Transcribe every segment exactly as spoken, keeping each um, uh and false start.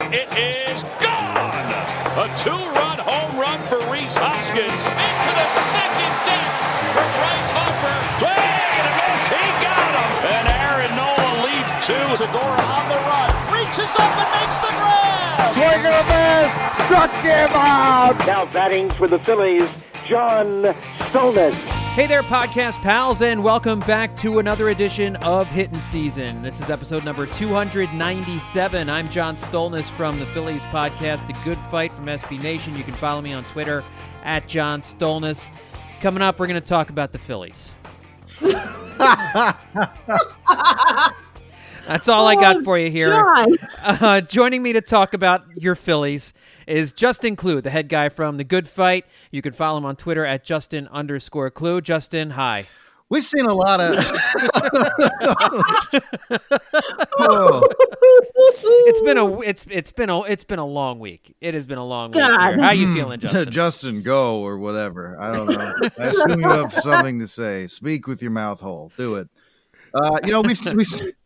It is gone. A two-run home run for Rhys Hoskins. Into the second deck for Bryce Harper. Swing and a miss. He got him. And Aaron Nola leads two. Segura on the run. Reaches up and makes the grab. Swing and a miss. Struck him out. Now batting for the Phillies, John Stolnis. Hey there, podcast pals, and welcome back to another edition of Hittin' Season. This is episode number two ninety-seven. I'm John Stolnis from the Phillies podcast, The Good Fight from S B Nation. You can follow me on Twitter at John Stolnis. Coming up, we're going to talk about the Phillies. That's all I got for you here. Uh, joining me to talk about your Phillies is Justin Klugh, the head guy from The Good Fight. You can follow him on Twitter at Justin underscore Klugh. Justin, hi. We've seen a lot of... oh. It's been a it's it's been a it's been a long week. It has been a long week. Here. How are you feeling, Justin? Justin, go or whatever. I don't know. I assume you have something to say. Speak with your mouth whole. Do it. Uh, you know, we've we've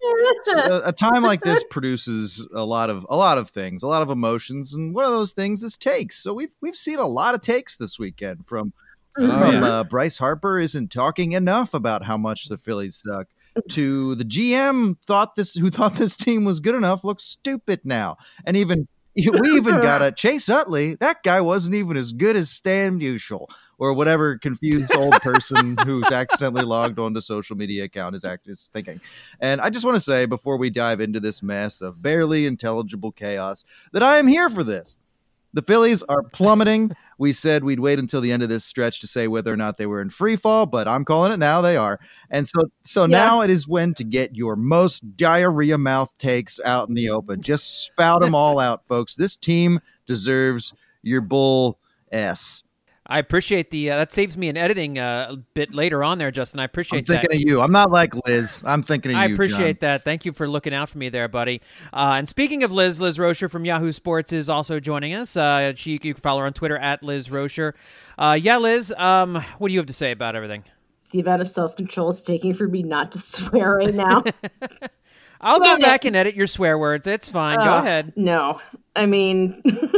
a, a time like this produces a lot of a lot of things, a lot of emotions, and one of those things is takes. So we've we've seen a lot of takes this weekend from Oh, from yeah. uh, Bryce Harper isn't talking enough about how much the Phillies suck, to the G M thought this who thought this team was good enough looks stupid now, and even we even got a Chase Utley. That guy wasn't even as good as Stan Musial or whatever confused old person who's accidentally logged onto social media account is act is thinking. And I just want to say before we dive into this mess of barely intelligible chaos that I am here for this. The Phillies are plummeting. We said we'd wait until the end of this stretch to say whether or not they were in free fall, but I'm calling it now. They are. And so so yeah. Now it is when to get your most diarrhea mouth takes out in the open. Just spout them all out, folks. This team deserves your bull S. I appreciate the uh, that saves me an editing uh, bit later on there, Justin. I appreciate I'm thinking that. of you. I'm not like Liz. I'm thinking of I you, appreciate John. that. Thank you for looking out for me there, buddy. Uh, and speaking of Liz, Liz Rocher from Yahoo Sports is also joining us. Uh, she, you can follow her on Twitter at Liz Rocher. Uh, yeah, Liz, um, what do you have to say about everything? The amount of self-control it's taking for me not to swear right now. I'll Well, go back and edit your swear words. It's fine. Uh, go ahead. No, I mean,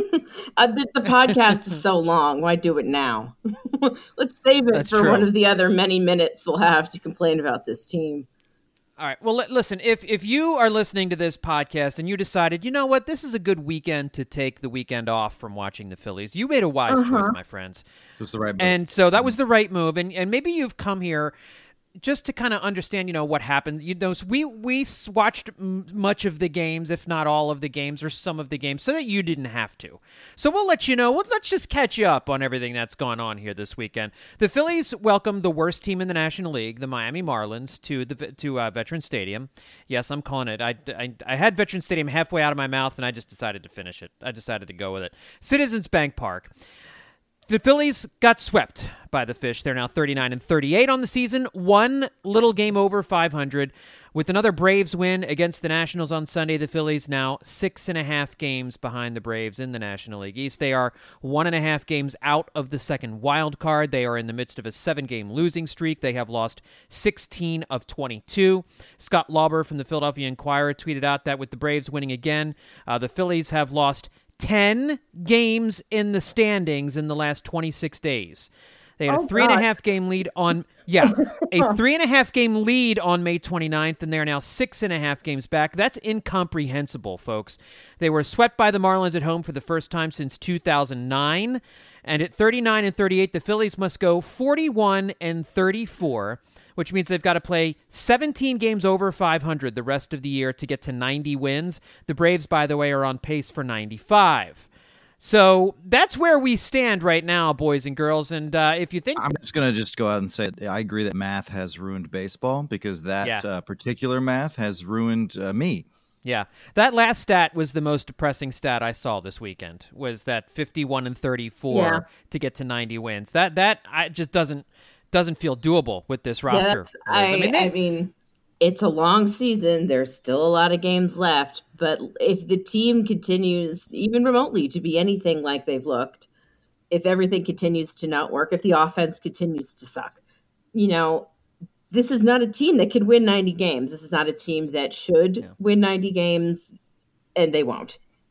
uh, the, the podcast is so long. Why do it now? Let's save it That's for true. one of the other many minutes we'll have to complain about this team. All right. Well, li- listen, if if you are listening to this podcast and you decided, you know what, this is a good weekend to take the weekend off from watching the Phillies, you made a wise Uh-huh. choice, my friends. It was the right move. And so that was the right move. And and maybe you've come here just to kind of understand, you know, what happened. You know, so we we s- watched m- much of the games, if not all of the games, or some of the games, so that you didn't have to. So we'll let you know. We'll, let's just catch you up on everything that's gone on here this weekend. The Phillies welcomed the worst team in the National League, the Miami Marlins, to the to uh, Veterans Stadium. Yes, I'm calling it. I, I, I had Veterans Stadium halfway out of my mouth, and I just decided to finish it. I decided to go with it. Citizens Bank Park. The Phillies got swept by the Fish. They're now thirty-nine and thirty-eight on the season, one little game over five hundred. With another Braves win against the Nationals on Sunday, the Phillies now six and a half games behind the Braves in the National League East. They are one and a half games out of the second wild card. They are in the midst of a seven-game losing streak. They have lost sixteen of twenty-two. Scott Lauber from the Philadelphia Inquirer tweeted out that with the Braves winning again, uh, the Phillies have lost ten games in the standings in the last twenty-six days. They had Oh, a three and a God. half game lead on, yeah, a three and a half game lead on May twenty-ninth, and they're now six and a half games back. That's incomprehensible, folks. They were swept by the Marlins at home for the first time since two thousand nine, and at thirty-nine and thirty-eight, the Phillies must go forty-one and thirty-four, which means they've got to play seventeen games over five hundred the rest of the year to get to ninety wins. The Braves, by the way, are on pace for ninety-five. So that's where we stand right now, boys and girls. And uh, if you think... I'm just going to just go out and say I agree that math has ruined baseball because that Yeah. uh, particular math has ruined uh, me. Yeah, that last stat was the most depressing stat I saw this weekend, was that fifty-one and thirty-four Yeah. to get to ninety wins. That that I just doesn't doesn't feel doable with this roster. Yeah, Liz. that's- I, I mean, they- I mean, it's a long season. There's still a lot of games left. But if the team continues, even remotely, to be anything like they've looked, if everything continues to not work, if the offense continues to suck, you know, this is not a team that could win ninety games. This is not a team that should Yeah. win ninety games, and they won't.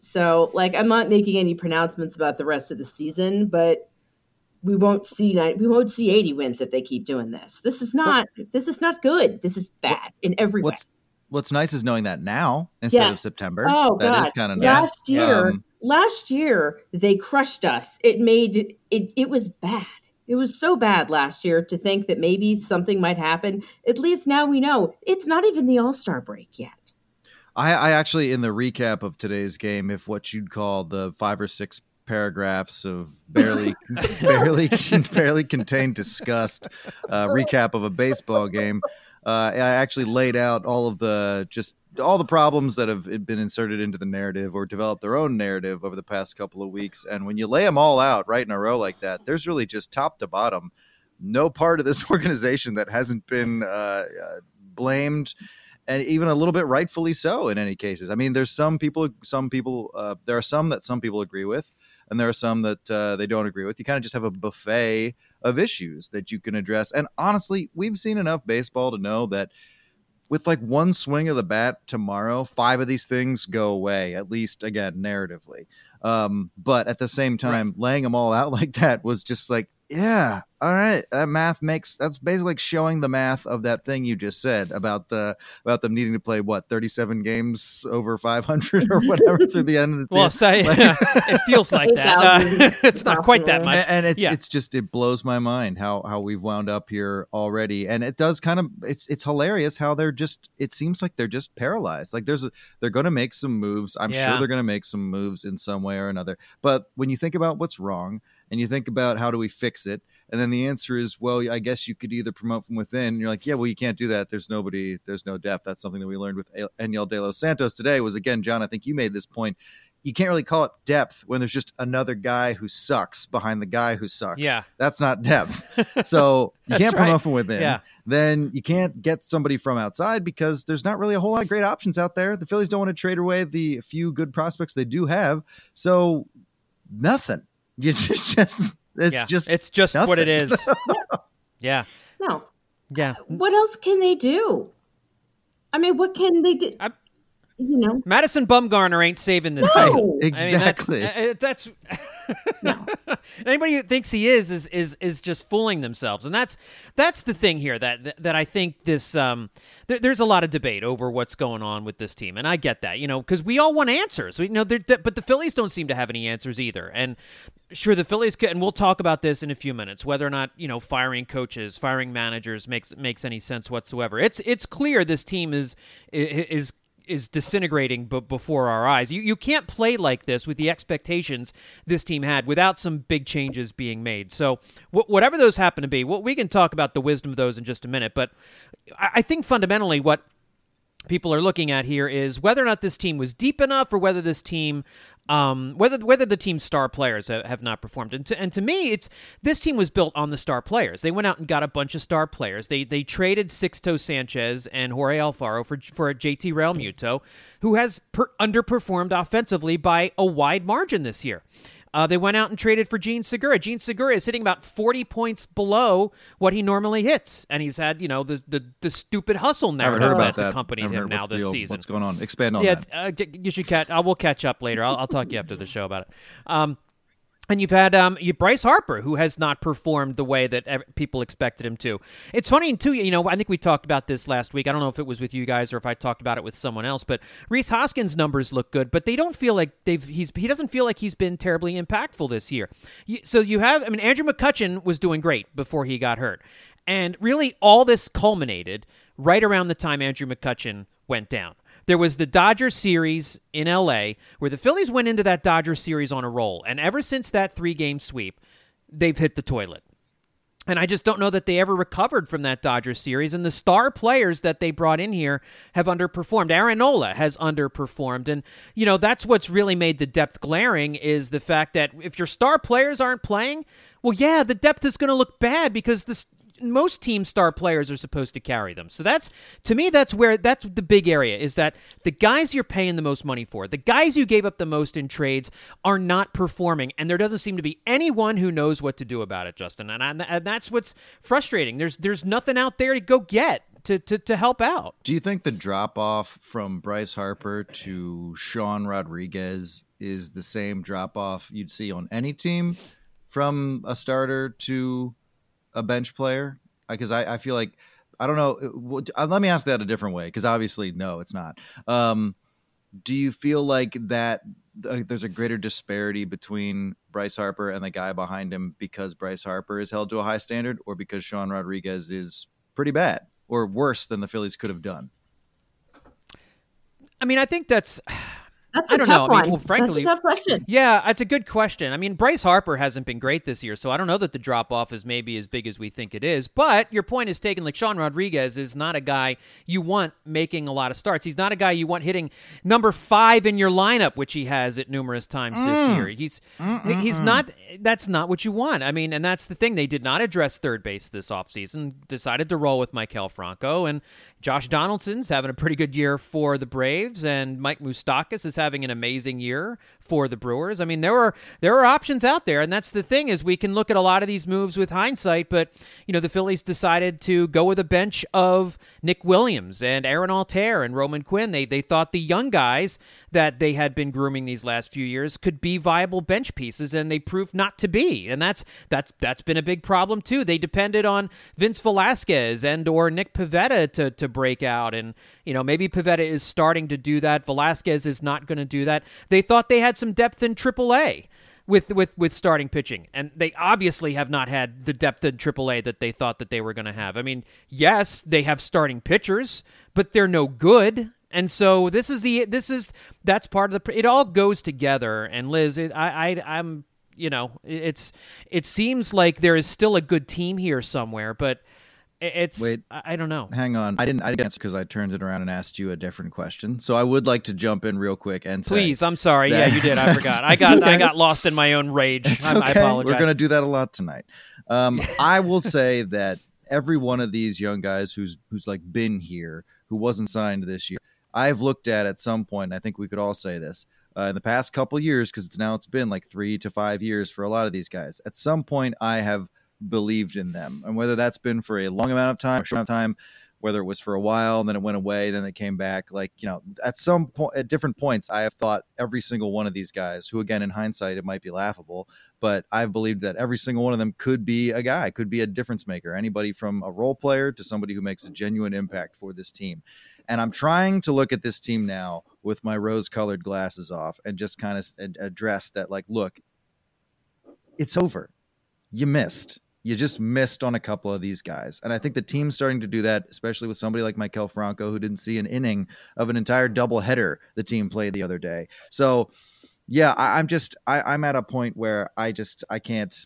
So, like, I'm not making any pronouncements about the rest of the season, but we won't see we won't see eighty wins if they keep doing this. This is not this is not good. This is bad in every what's, way. What's nice is knowing that now instead yes. of September. Oh, that God. is kind of nice. Last year, um, last year they crushed us. It made it. It was bad. It was so bad last year to think that maybe something might happen. At least now we know it's not even the All-Star break yet. I, I actually, in the recap of today's game, if what you'd call the five or six paragraphs of barely, barely, barely contained disgust uh, recap of a baseball game, uh, I actually laid out all of the just all the problems that have been inserted into the narrative or developed their own narrative over the past couple of weeks. And when you lay them all out right in a row like that, there's really just top to bottom, no part of this organization that hasn't been uh, uh, blamed, and even a little bit rightfully so in any cases. I mean, there's some people, some people, uh, there are some that some people agree with, and there are some that uh, they don't agree with. You kind of just have a buffet of issues that you can address. And honestly, we've seen enough baseball to know that with like one swing of the bat tomorrow, five of these things go away, at least, again, narratively. Um, but at the same time, right. laying them all out like that was just like, yeah, all right, that math makes, that's basically like showing the math of that thing you just said about the about them needing to play, what, thirty-seven games over five hundred or whatever through the end of the Well, say, like, yeah, it feels like that. Uh, it's not quite that much. And, and it's yeah. it's just, it blows my mind how how we've wound up here already. And it does kind of, it's it's hilarious how they're just, it seems like they're just paralyzed. Like there's a, they're going to make some moves. I'm yeah. sure they're going to make some moves in some way or another. But when you think about what's wrong, and you think about how do we fix it, and then the answer is, well, I guess you could either promote from within. And you're like, yeah, well, you can't do that. There's nobody, there's no depth. That's something that we learned with Eniel De Los Santos today. Was again, John, I think you made this point. You can't really call it depth when there's just another guy who sucks behind the guy who sucks. Yeah, that's not depth. So you can't promote right. from within. Yeah. Then you can't get somebody from outside because there's not really a whole lot of great options out there. The Phillies don't want to trade away the few good prospects they do have. So nothing. You just just. It's yeah, just it's just nothing. what it is. yeah. No. Yeah. What else can they do? I mean, what can they do? I'm, you know, Madison Bumgarner ain't saving this no. season. Exactly. I mean, that's, uh, that's no. Anybody who thinks he is is is is just fooling themselves, and that's that's the thing here that that I think this um there, there's a lot of debate over what's going on with this team, and I get that, you know, because we all want answers, we you know, but the Phillies don't seem to have any answers either, and sure, the Phillies could, and we'll talk about this in a few minutes, whether or not, you know, firing coaches, firing managers makes makes any sense whatsoever. It's it's clear this team is is. is disintegrating b- before our eyes. You you can't play like this with the expectations this team had without some big changes being made. So wh- whatever those happen to be, well, we can talk about the wisdom of those in just a minute. But I, I think fundamentally what people are looking at here is whether or not this team was deep enough, or whether this team, um, whether whether the team's star players have, have not performed. And to, and to me, it's this team was built on the star players. They went out and got a bunch of star players. They they traded Sixto Sanchez and Jorge Alfaro for for a J T Realmuto, who has per, underperformed offensively by a wide margin this year. Uh, they went out and traded for Gene Segura. Gene Segura is hitting about forty points below what he normally hits, and he's had, you know, the the, the stupid hustle narrative that's that. accompanied him now this deal, season. What's going on? Expand on yeah, that. Uh, you should catch. I will catch up later. I'll, I'll talk to you after the show about it. Um, And you've had um, you, Bryce Harper, who has not performed the way that ev- people expected him to. It's funny, too, you know, I think we talked about this last week. I don't know if it was with you guys or if I talked about it with someone else, but Rhys Hoskins' numbers look good, but they don't feel like they've, he's, he doesn't feel like he's been terribly impactful this year. You, so you have, I mean, Andrew McCutchen was doing great before he got hurt. And really all this culminated right around the time Andrew McCutchen went down. There was the Dodger series in L A where the Phillies went into that Dodger series on a roll. And ever since that three-game sweep, they've hit the toilet. And I just don't know that they ever recovered from that Dodger series. And the star players that they brought in here have underperformed. Aaron Nola has underperformed. And, you know, that's what's really made the depth glaring is the fact that if your star players aren't playing, well, yeah, the depth is going to look bad because the most team star players are supposed to carry them. So that's, to me, that's where, that's the big area is that the guys you're paying the most money for, the guys you gave up the most in trades are not performing. And there doesn't seem to be anyone who knows what to do about it, Justin. And, I, and that's what's frustrating. There's, there's nothing out there to go get to, to, to help out. Do you think the drop off from Bryce Harper to Sean Rodriguez is the same drop off you'd see on any team from a starter to a bench player? Because I, I feel like, I don't know. Let me ask that a different way, because obviously, no, it's not. Um, do you feel like that uh, there's a greater disparity between Bryce Harper and the guy behind him because Bryce Harper is held to a high standard, or because Sean Rodriguez is pretty bad or worse than the Phillies could have done? I mean, I think that's... That's a I don't tough know. one. I mean, well, frankly, That's a tough question. Yeah, it's a good question. I mean, Bryce Harper hasn't been great this year, so I don't know that the drop-off is maybe as big as we think it is. But your point is taken. Like, Sean Rodriguez is not a guy you want making a lot of starts. He's not a guy you want hitting number five in your lineup, which he has at numerous times mm. this year. He's Mm-mm-mm. he's not. That's not what you want. I mean, and that's the thing. They did not address third base this offseason. Decided to roll with Maikel Franco, and Josh Donaldson's having a pretty good year for the Braves, and Mike Moustakas is having an amazing year for the Brewers. I mean, there are there are options out there, and that's the thing, is we can look at a lot of these moves with hindsight, but you know, the Phillies decided to go with a bench of Nick Williams and Aaron Altair and Roman Quinn. They they thought the young guys that they had been grooming these last few years could be viable bench pieces, and they proved not to be. And that's that's that's been a big problem too. They depended on Vince Velasquez and or Nick Pivetta to to break out, and you know, maybe Pivetta is starting to do that. Velasquez is not going to do that. They thought they had some depth in triple A with with with starting pitching, and they obviously have not had the depth in triple A that they thought that they were going to have. I mean, yes, they have starting pitchers, but they're no good. And so this is the this is that's part of the it all goes together. And Liz, it, I, I I'm you know it's it seems like there is still a good team here somewhere, but it's Wait, I, I don't know. Hang on, I didn't I didn't answer because I turned it around and asked you a different question. So I would like to jump in real quick and say, please. I'm sorry. Yeah, you did. I forgot. I got okay. I got lost in my own rage. I, okay. I apologize. We're gonna do that a lot tonight. Um, I will say that every one of these young guys who's who's like been here, who wasn't signed this year, I've looked at at some point, and I think we could all say this, uh, in the past couple years, because it's now it's been like three to five years for a lot of these guys. At some point, I have believed in them, and whether that's been for a long amount of time, a short amount of time, whether it was for a while and then it went away, then it came back. Like, you know, at some point, at different points, I have thought every single one of these guys, who again in hindsight it might be laughable, but I've believed that every single one of them could be a guy, could be a difference maker. Anybody from a role player to somebody who makes a genuine impact for this team. And I'm trying to look at this team now with my rose-colored glasses off and just kind of address that, like, look, it's over. You missed. You just missed on a couple of these guys. And I think the team's starting to do that, especially with somebody like Maikel Franco, who didn't see an inning of an entire doubleheader the team played the other day. So, yeah, I, I'm just I, I'm at a point where I just I can't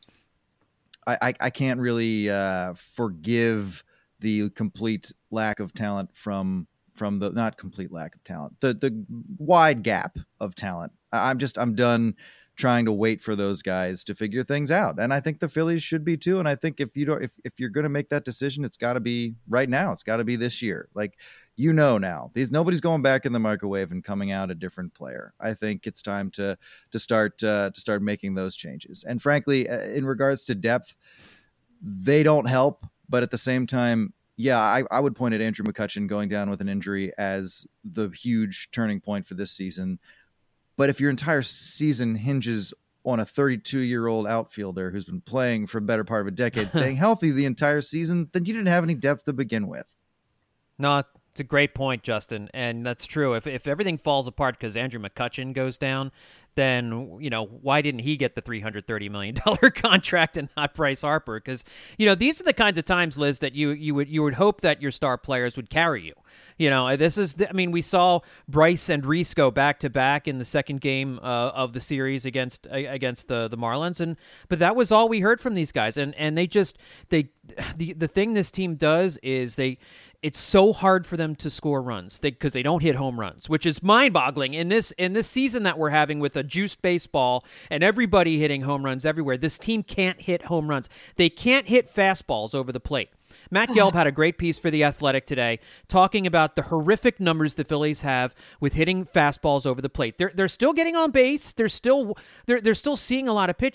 I, I, I can't really uh, forgive the complete lack of talent from from the not complete lack of talent, the the wide gap of talent. I'm just I'm done trying to wait for those guys to figure things out. And I think the Phillies should be too. And I think if you don't, if, if you're going to make that decision, it's got to be right now. It's got to be this year. Like, you know, now these, nobody's going back in the microwave and coming out a different player. I think it's time to, to start, uh, to start making those changes. And frankly, in regards to depth, they don't help, but at the same time, yeah, I, I would point at Andrew McCutchen going down with an injury as the huge turning point for this season. But if your entire season hinges on a thirty-two-year-old outfielder who's been playing for a better part of a decade, staying healthy the entire season, then you didn't have any depth to begin with. No, it's a great point, Justin, and that's true. If if everything falls apart because Andrew McCutchen goes down, then, you know, why didn't he get the three hundred thirty million dollars contract and not Bryce Harper? Because, you know, these are the kinds of times, Liz, that you you would you would hope that your star players would carry you. You know, this is, I mean, we saw Bryce and Rhys go back to back in the second game uh, of the series against uh, against the, the Marlins, and but that was all we heard from these guys, and and they just they the the thing this team does is they. It's so hard for them to score runs because they, they don't hit home runs, which is mind-boggling in this in this season that we're having with a juiced baseball and everybody hitting home runs everywhere. This team can't hit home runs. They can't hit fastballs over the plate. Matt Gelb had a great piece for The Athletic today talking about the horrific numbers the Phillies have with hitting fastballs over the plate. They're they're still getting on base. They're still they're they're still seeing a lot of pitches,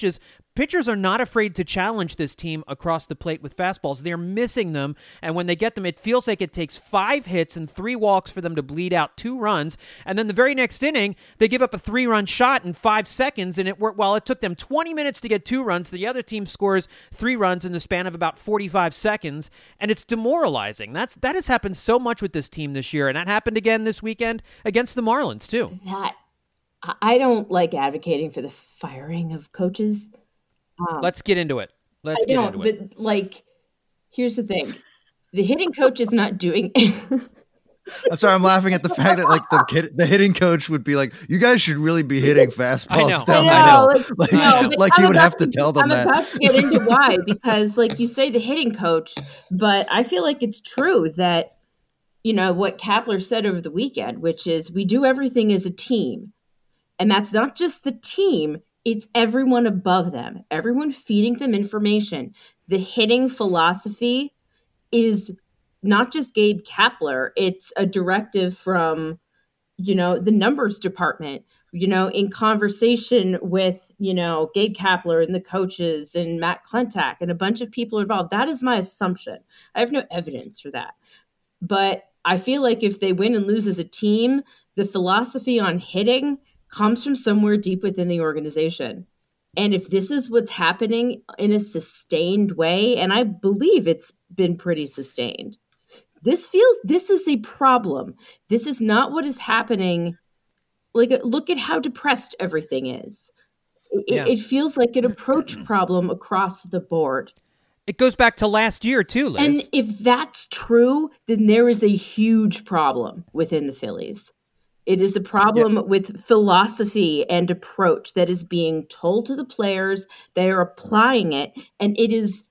pitchers are not afraid to challenge this team across the plate with fastballs. They're missing them, and when they get them, it feels like it takes five hits and three walks for them to bleed out two runs, and then the very next inning, they give up a three-run shot in five seconds, and it worked. While it took them twenty minutes to get two runs, the other team scores three runs in the span of about forty-five seconds, and it's demoralizing. That's That has happened so much with this team this year, and that happened again this weekend against the Marlins, too. That I don't like advocating for the firing of coaches. Um, Let's get into it. Let's I get don't, into it. But like, here's the thing: the hitting coach is not doing. I'm sorry, I'm laughing at the fact that like the kid, the hitting coach would be like, "You guys should really be hitting fastballs down the know, middle." Like, Like, no, like he I'm would have to to, tell them I'm that. I'm about to get into why, because like you say, the hitting coach, but I feel like it's true that, you know, what Kapler said over the weekend, which is we do everything as a team. And that's not just the team, it's everyone above them, everyone feeding them information. The hitting philosophy is not just Gabe Kapler, it's a directive from, you know, the numbers department, you know, in conversation with, you know, Gabe Kapler and the coaches and Matt Klentak and a bunch of people involved. That is my assumption. I have no evidence for that. But I feel like if they win and lose as a team, the philosophy on hitting comes from somewhere deep within the organization. And if this is what's happening in a sustained way, and I believe it's been pretty sustained, this feels, this is a problem. This is not what is happening. Like, look at how depressed everything is. It, Yeah. it feels like an approach problem across the board. It goes back to last year, too, Liz. And if that's true, then there is a huge problem within the Phillies. It is a problem yeah. with philosophy and approach that is being told to the players. They are applying it, and it is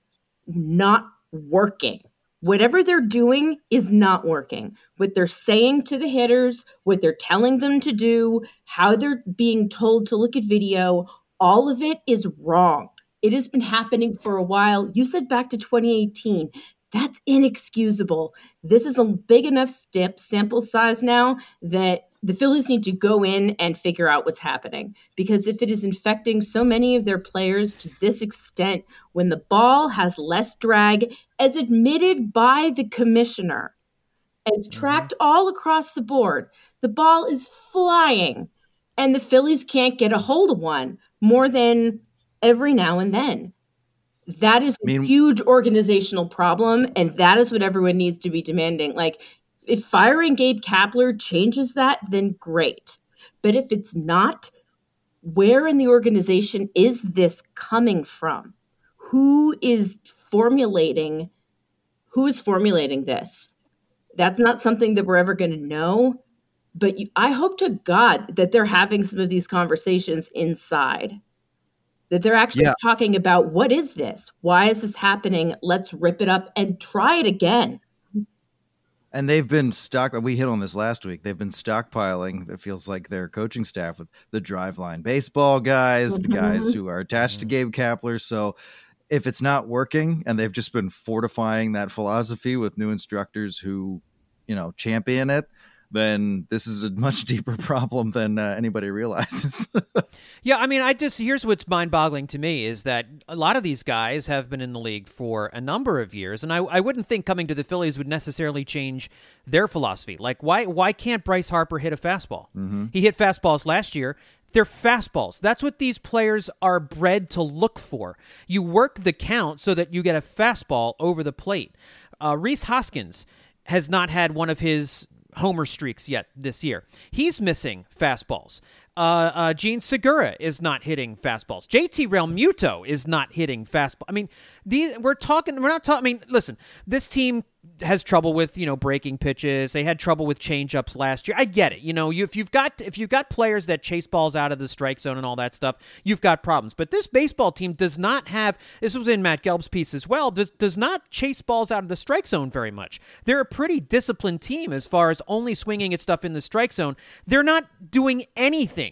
not working. Whatever they're doing is not working. What they're saying to the hitters, what they're telling them to do, how they're being told to look at video, all of it is wrong. It has been happening for a while. You said back to twenty eighteen. That's inexcusable. This is a big enough step, sample size now that the Phillies need to go in and figure out what's happening. Because if it is infecting so many of their players to this extent, when the ball has less drag, as admitted by the commissioner, as tracked mm-hmm. all across the board, the ball is flying, and the Phillies can't get a hold of one more than every now and then. That is a I mean, huge organizational problem, and that is what everyone needs to be demanding. Like, if firing Gabe Kapler changes that, then great. But if it's not, where in the organization is this coming from? Who is formulating, who is formulating this? That's not something that we're ever going to know. But you, I hope to God that they're having some of these conversations inside. That they're actually yeah. talking about, what is this? Why is this happening? Let's rip it up and try it again. And they've been stock. We hit on this last week. They've been stockpiling. It feels like their coaching staff with the Driveline baseball guys, mm-hmm. the guys who are attached mm-hmm. to Gabe Kapler. So if it's not working, and they've just been fortifying that philosophy with new instructors who, you know, champion it, then this is a much deeper problem than uh, anybody realizes. Yeah, I mean, I just here's what's mind-boggling to me is that a lot of these guys have been in the league for a number of years, and I, I wouldn't think coming to the Phillies would necessarily change their philosophy. Like, why why can't Bryce Harper hit a fastball? Mm-hmm. He hit fastballs last year. They're fastballs. That's what these players are bred to look for. You work the count so that you get a fastball over the plate. Uh, Rhys Hoskins has not had one of his homer streaks yet this year. He's missing fastballs. Uh, uh, Gene Segura is not hitting fastballs. J T Realmuto is not hitting fastball. I mean, these we're talking. We're not talking. I mean, listen. This team has trouble with you know breaking pitches. They had trouble with changeups last year. I get it. You know, you, if you've got if you've got players that chase balls out of the strike zone and all that stuff, you've got problems. But this baseball team does not have. This was in Matt Gelb's piece as well. Does does not chase balls out of the strike zone very much. They're a pretty disciplined team as far as only swinging at stuff in the strike zone. They're not doing anything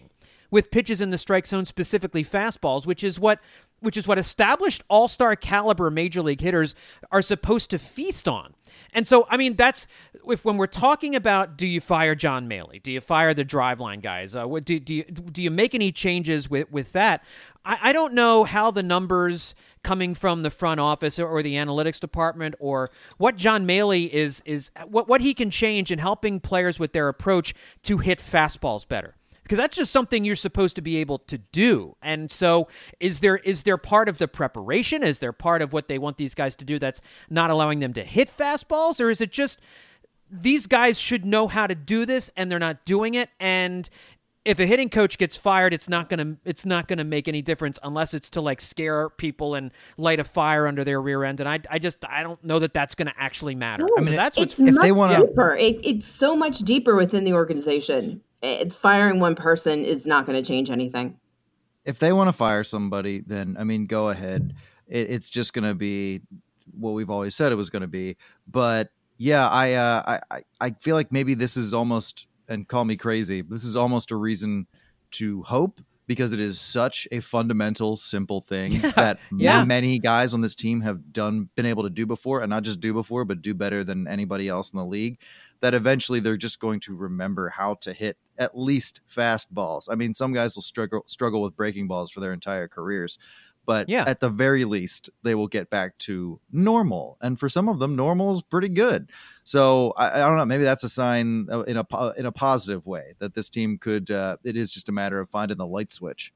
with pitches in the strike zone, specifically fastballs, which is what which is what established all-star caliber major league hitters are supposed to feast on. And so, I mean, that's if when we're talking about, do you fire John Maley? Do you fire the driveline guys? Uh, what, do, do, you, do you make any changes with, with that? I, I don't know how the numbers coming from the front office or, or the analytics department, or what John Maley is, is what, what he can change in helping players with their approach to hit fastballs better. Because that's just something you're supposed to be able to do. And so is there is there part of the preparation? Is there part of what they want these guys to do that's not allowing them to hit fastballs? Or is it just these guys should know how to do this and they're not doing it? And if a hitting coach gets fired, it's not gonna it's not gonna make any difference unless it's to like scare people and light a fire under their rear end. And I I just I don't know that that's gonna actually matter. No, I mean, that's it's what's much if they wanna, deeper. It, it's so much deeper within the organization. It, firing one person is not going to change anything. If they want to fire somebody, then, I mean, go ahead. It, it's just going to be what we've always said it was going to be. But yeah, I, uh, I, I feel like maybe this is almost, and call me crazy, this is almost a reason to hope, because it is such a fundamental, simple thing yeah. that yeah. many guys on this team have done, been able to do before, and not just do before, but do better than anybody else in the league, that eventually they're just going to remember how to hit at least fastballs. I mean, some guys will struggle struggle with breaking balls for their entire careers, but yeah. at the very least, they will get back to normal. And for some of them, normal is pretty good. So I, I don't know. Maybe that's a sign in a in a positive way that this team could. Uh, it is just a matter of finding the light switch.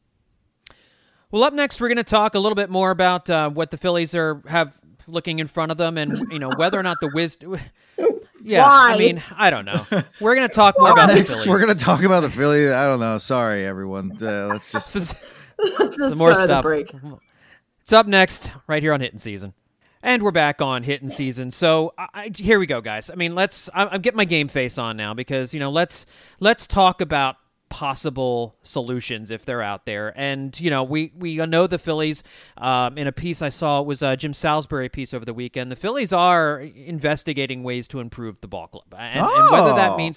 Well, up next, we're going to talk a little bit more about uh, what the Phillies are have looking in front of them, and you know whether or not the wisdom. Yeah, Why? I mean, I don't know. We're going to talk more about Next, the Phillies. we're going to talk about the Phillies. I don't know. Sorry, everyone. Uh, let's just some, Let's some more go to the stuff. break. It's up next, right here on Hitting Season. And we're back on Hitting Season. So I, I, here we go, guys. I mean, let's. I, I'm getting my game face on now because you know, let's let's talk about possible solutions if they're out there. And you know, we we know the Phillies. Um, in a piece I saw, it was a Jim Salisbury piece over the weekend. The Phillies are investigating ways to improve the ball club, and, oh. and whether that means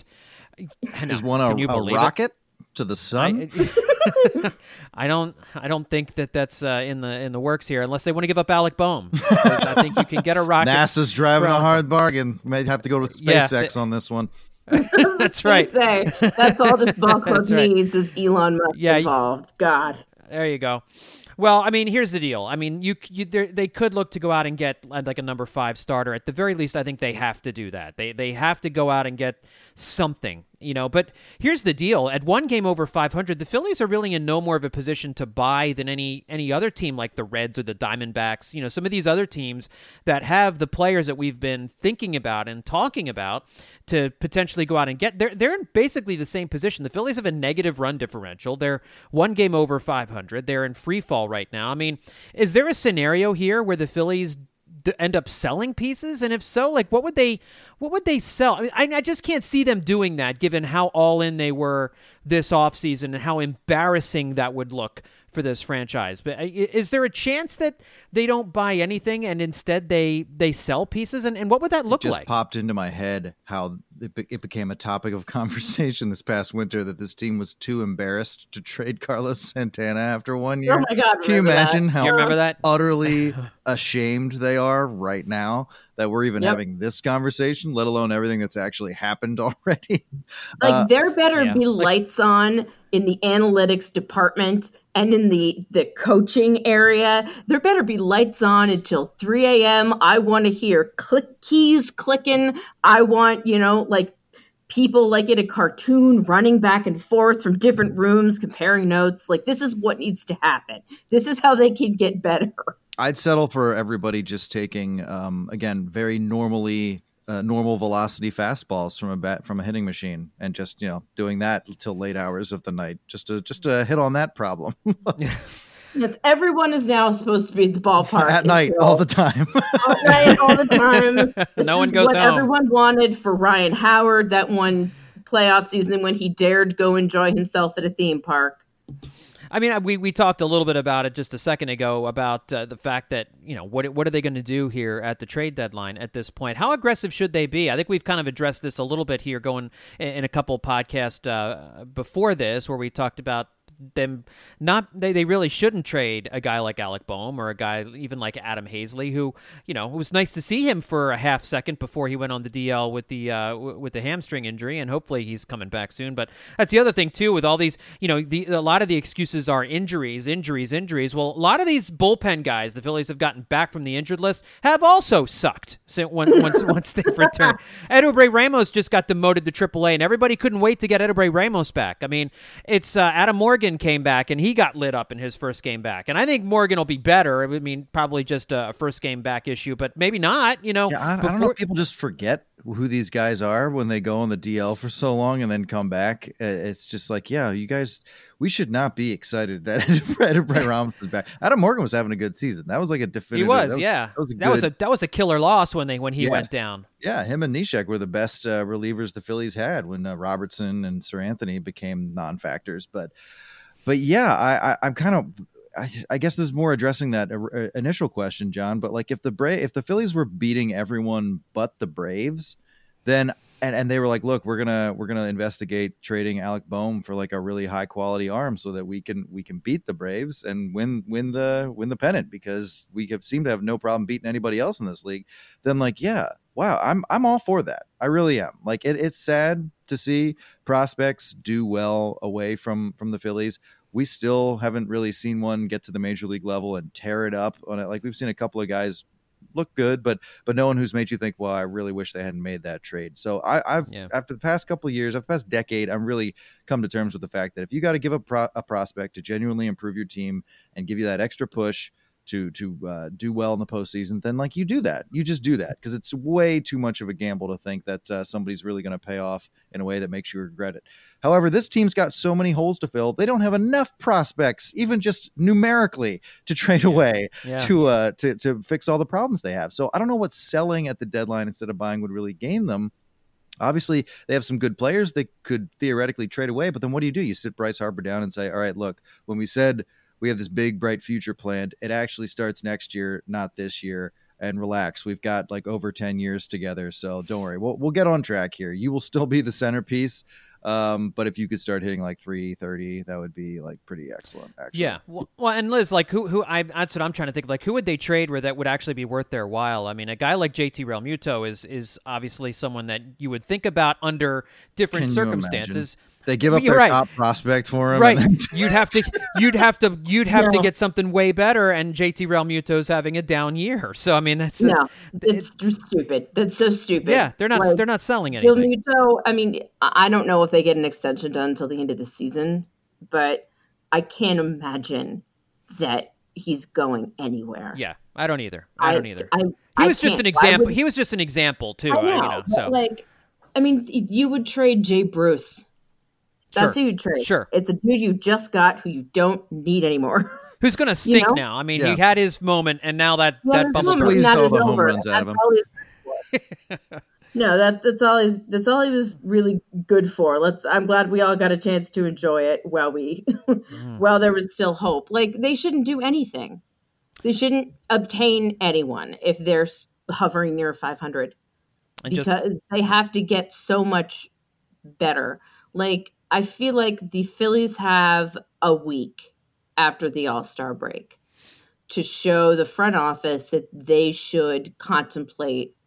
is one a, a rocket it? to the sun. I, I don't. I don't think that that's uh, in the in the works here, unless they want to give up Alec Boehm. I think you can get a rocket. NASA's driving from, a hard bargain. Might have to go with SpaceX yeah, they, on this one. That's right. Say, that's all this ball club right. needs is Elon Musk yeah, involved. God. There you go. Well, I mean, here's the deal. I mean, you, you they could look to go out and get like a number five starter. At the very least, I think they have to do that. They they have to go out and get something, you know. But here's the deal. At one game over five hundred, the Phillies are really in no more of a position to buy than any any other team like the Reds or the Diamondbacks. You know, some of these other teams that have the players that we've been thinking about and talking about to potentially go out and get. They're, they're in basically the same position. The Phillies have a negative run differential. They're one game over five hundred. They're in free fall right now. I mean, is there a scenario here where the Phillies d- end up selling pieces? And if so, like what would they what would they sell? I mean, I, I just can't see them doing that given how all in they were this offseason and how embarrassing that would look for this franchise. But is there a chance that they don't buy anything and instead they they sell pieces? And, and what would that look it just like? Popped into my head how it, be- it became a topic of conversation this past winter that this team was too embarrassed to trade Carlos Santana after one year. Oh my God! Can you imagine that? how Do you remember that? utterly ashamed they are right now that we're even Yep. having this conversation, let alone everything that's actually happened already? Like Uh, there better yeah. be Like- lights on in the analytics department and in the, the coaching area. There better be lights on until three a.m. I want to hear click keys clicking. I want, you know, like people like in a cartoon running back and forth from different rooms, comparing notes. Like this is what needs to happen. This is how they can get better. I'd settle for everybody just taking, um, again, very normally uh, normal velocity fastballs from a bat from a hitting machine, and just you know doing that until late hours of the night, just to just to hit on that problem Yes, everyone is now supposed to be at the ballpark at night until- all the time. all night, all the time. This No one is goes what home. everyone wanted for Ryan Howard that one playoff season when he dared go enjoy himself at a theme park. I mean, we, we talked a little bit about it just a second ago about uh, the fact that, you know, what what are they going to do here at the trade deadline at this point? How aggressive should they be? I think we've kind of addressed this a little bit here going in, in a couple podcasts uh, before this where we talked about them not they, they really shouldn't trade a guy like Alec Boehm or a guy even like Adam Hazley, who, you know, it was nice to see him for a half second before he went on the D L with the uh, w- with the hamstring injury, and hopefully he's coming back soon. But that's the other thing too with all these, you know, the a lot of the excuses are injuries, injuries, injuries. Well, a lot of these bullpen guys the Phillies have gotten back from the injured list have also sucked since when, once once they've returned. Edobrey Ramos just got demoted to triple A, and everybody couldn't wait to get Edobrey Ramos back. I mean, it's uh, Adam Morgan came back and he got lit up in his first game back, and I think Morgan will be better. I mean, probably just a first game back issue, but maybe not. You know, yeah, I, before... I don't know if people just forget who these guys are when they go on the D L for so long and then come back. It's just like, yeah, you guys, we should not be excited that Edobrey Ramos is back. Adam Morgan was having a good season. That was like a definitive. He was, that was, yeah. That was a that good, was a that was a killer loss when they when he yes. went down. Yeah, him and Neshek were the best uh, relievers the Phillies had when uh, Robertson and Sir Anthony became non-factors, but. But yeah, I, I, I'm kind of, I, I guess this is more addressing that uh, initial question, John. But like, if the Bra- if the Phillies were beating everyone but the Braves, then and, and they were like, look, we're gonna we're gonna investigate trading Alec Boehm for like a really high quality arm so that we can we can beat the Braves and win win the win the pennant because we have, seem to have no problem beating anybody else in this league. Then like, yeah, wow, I'm I'm all for that. I really am. Like, it, it's sad to see prospects do well away from from the Phillies. We still haven't really seen one get to the major league level and tear it up on it. Like, we've seen a couple of guys look good, but but no one who's made you think, well, I really wish they hadn't made that trade. So I, I've yeah. after the past couple of years, after the past decade, I'm really come to terms with the fact that if you got to give a, pro- a prospect to genuinely improve your team and give you that extra push to to uh, do well in the postseason, then like you do that. You just do that because it's way too much of a gamble to think that uh, somebody's really going to pay off in a way that makes you regret it. However, this team's got so many holes to fill. They don't have enough prospects, even just numerically, to trade yeah. away yeah. to uh to to fix all the problems they have. So I don't know what selling at the deadline instead of buying would really gain them. Obviously, they have some good players they could theoretically trade away, but then what do you do? You sit Bryce Harper down and say, all right, look, when we said we have this big, bright future planned, it actually starts next year, not this year. And relax. We've got like over ten years together. So don't worry. We'll, we'll get on track here. You will still be the centerpiece. Um, but if you could start hitting like three thirty, that would be like pretty excellent, actually. Yeah. Well, well and Liz, like who, who I, that's what I'm trying to think of. Like, who would they trade where that would actually be worth their while? I mean, a guy like J T Realmuto is, is obviously someone that you would think about under different Can circumstances. They give up You're their right. top prospect for him. Right. Then... you'd have to, you'd have to, you'd have no. to get something way better. And J T Realmuto's having a down year. So, I mean, that's, no, it's, it's just stupid. That's so stupid. Yeah. They're not, like, they're not selling anything. Realmuto, I mean, I don't know if they get an extension done until the end of the season, but I can't imagine that he's going anywhere. Yeah. I don't either. I, I don't either. I, he I was just an example. would, he was just an example too. I know, you know so like, I mean, you would trade Jay Bruce. That's sure. who you trade. Sure. It's a dude you just got who you don't need anymore. Who's going to stink you know? now? I mean, yeah. he had his moment, and now that, yeah, that bubble moment, squeezed that all is the home over. runs out of him. No, that that's all he's that's all he was really good for. Let's I'm glad we all got a chance to enjoy it while we mm. while there was still hope. Like, they shouldn't do anything. They shouldn't obtain anyone if they're hovering near five hundred. Because just, they have to get so much better. Like, I feel like the Phillies have a week after the All-Star break to show the front office that they should contemplate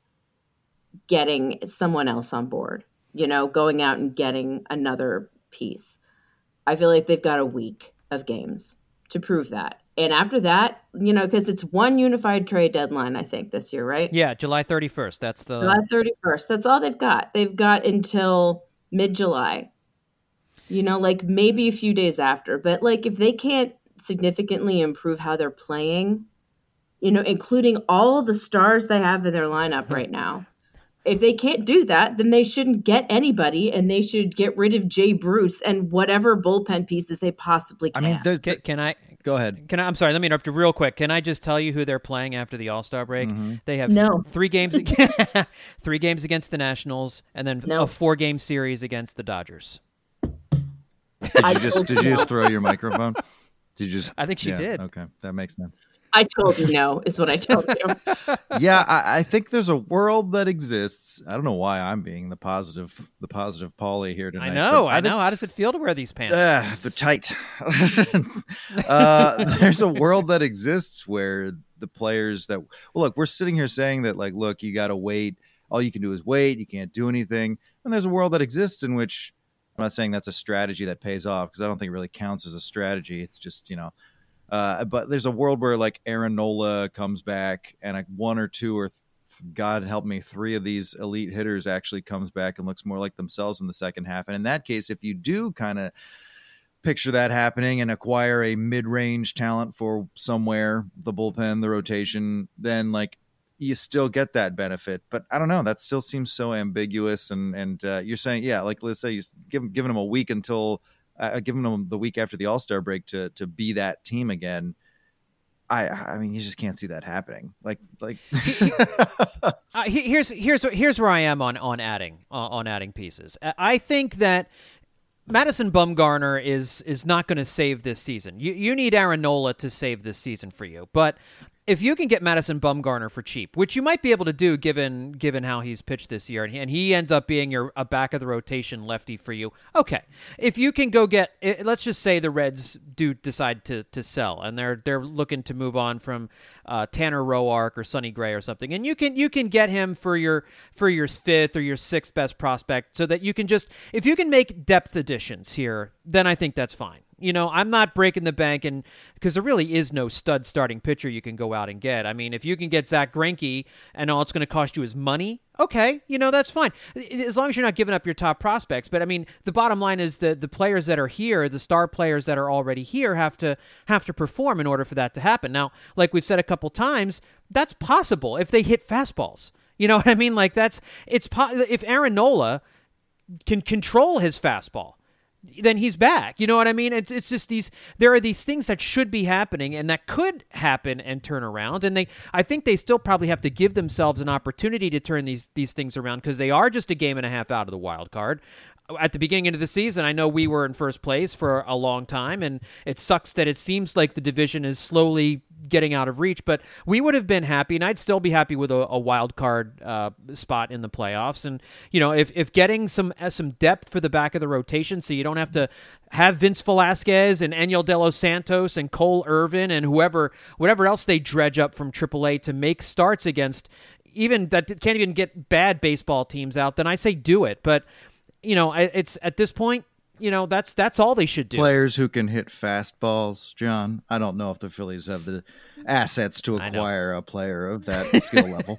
getting someone else on board, you know, going out and getting another piece. I feel like they've got a week of games to prove that. And after that, you know, because it's one unified trade deadline, I think, this year, right? Yeah, July thirty-first. That's the July thirty-first. That's all they've got. They've got until mid-July. You know, like maybe a few days after. But like, if they can't significantly improve how they're playing, you know, including all of the stars they have in their lineup right now, if they can't do that, then they shouldn't get anybody, and they should get rid of Jay Bruce and whatever bullpen pieces they possibly can. I mean, the, the, can, can I go ahead? Can I? I'm sorry. Let me interrupt you real quick. Can I just tell you who they're playing after the All-Star break? Mm-hmm. They have no. three games, three games against the Nationals, and then no. a four-game series against the Dodgers. Did you just did you just throw your microphone? Did you just? I think she yeah, did. Okay, that makes sense. I told you no, is what I told you. Yeah, I, I think there's a world that exists. I don't know why I'm being the positive, the positive Paulie here tonight. I know, but I, I think, know. How does it feel to wear these pants? Uh, they're tight. uh, there's a world that exists where the players that, well, look, we're sitting here saying that, like, look, you got to wait. All you can do is wait. You can't do anything. And there's a world that exists in which I'm not saying that's a strategy that pays off, because I don't think it really counts as a strategy. It's just, you know, uh, but there's a world where like Aaron Nola comes back and like one or two or God help me, three of these elite hitters actually comes back and looks more like themselves in the second half. And in that case, if you do kind of picture that happening and acquire a mid-range talent for somewhere, the bullpen, the rotation, then like you still get that benefit. But I don't know, that still seems so ambiguous. And, and uh, you're saying, yeah, like let's say you give giving them a week until uh, giving them the week after the All-Star break to, to be that team again. I, I mean, you just can't see that happening. Like, like. uh, here's here's here's where I am on on adding uh, on adding pieces. I think that Madison Bumgarner is is not going to save this season. You you need Aaron Nola to save this season for you, but if you can get Madison Bumgarner for cheap, which you might be able to do given given how he's pitched this year, and he, and he ends up being your a back of the rotation lefty for you, okay. If you can go get, let's just say the Reds do decide to to sell, and they're they're looking to move on from uh, Tanner Roark or Sonny Gray or something, and you can you can get him for your for your fifth or your sixth best prospect, so that you can just, if you can make depth additions here, then I think that's fine. You know, I'm not breaking the bank, and because there really is no stud starting pitcher you can go out and get. I mean, if you can get Zach Greinke and all it's going to cost you is money, okay, you know, that's fine. As long as you're not giving up your top prospects. But I mean, the bottom line is that the players that are here, the star players that are already here, have to have to perform in order for that to happen. Now, like we've said a couple times, that's possible if they hit fastballs. You know what I mean? Like that's it's po- if Aaron Nola can control his fastball, then he's back. You know what I mean? It's it's just these, there are these things that should be happening and that could happen and turn around. And they, I think they still probably have to give themselves an opportunity to turn these, these things around, because they are just a game and a half out of the wild card. At the beginning of the season, I know we were in first place for a long time, and it sucks that it seems like the division is slowly getting out of reach, but we would have been happy, and I'd still be happy with a, a wild card uh, spot in the playoffs. And, you know, if, if getting some uh, some depth for the back of the rotation, so you don't have to have Vince Velasquez and Enyel De Los Santos and Cole Irvin and whoever, whatever else they dredge up from triple A to make starts against, even that can't even get bad baseball teams out, then I say do it. But, you know, it's at this point, you know, that's that's all they should do. Players who can hit fastballs, John. I don't know if the Phillies have the assets to acquire a player of that skill level.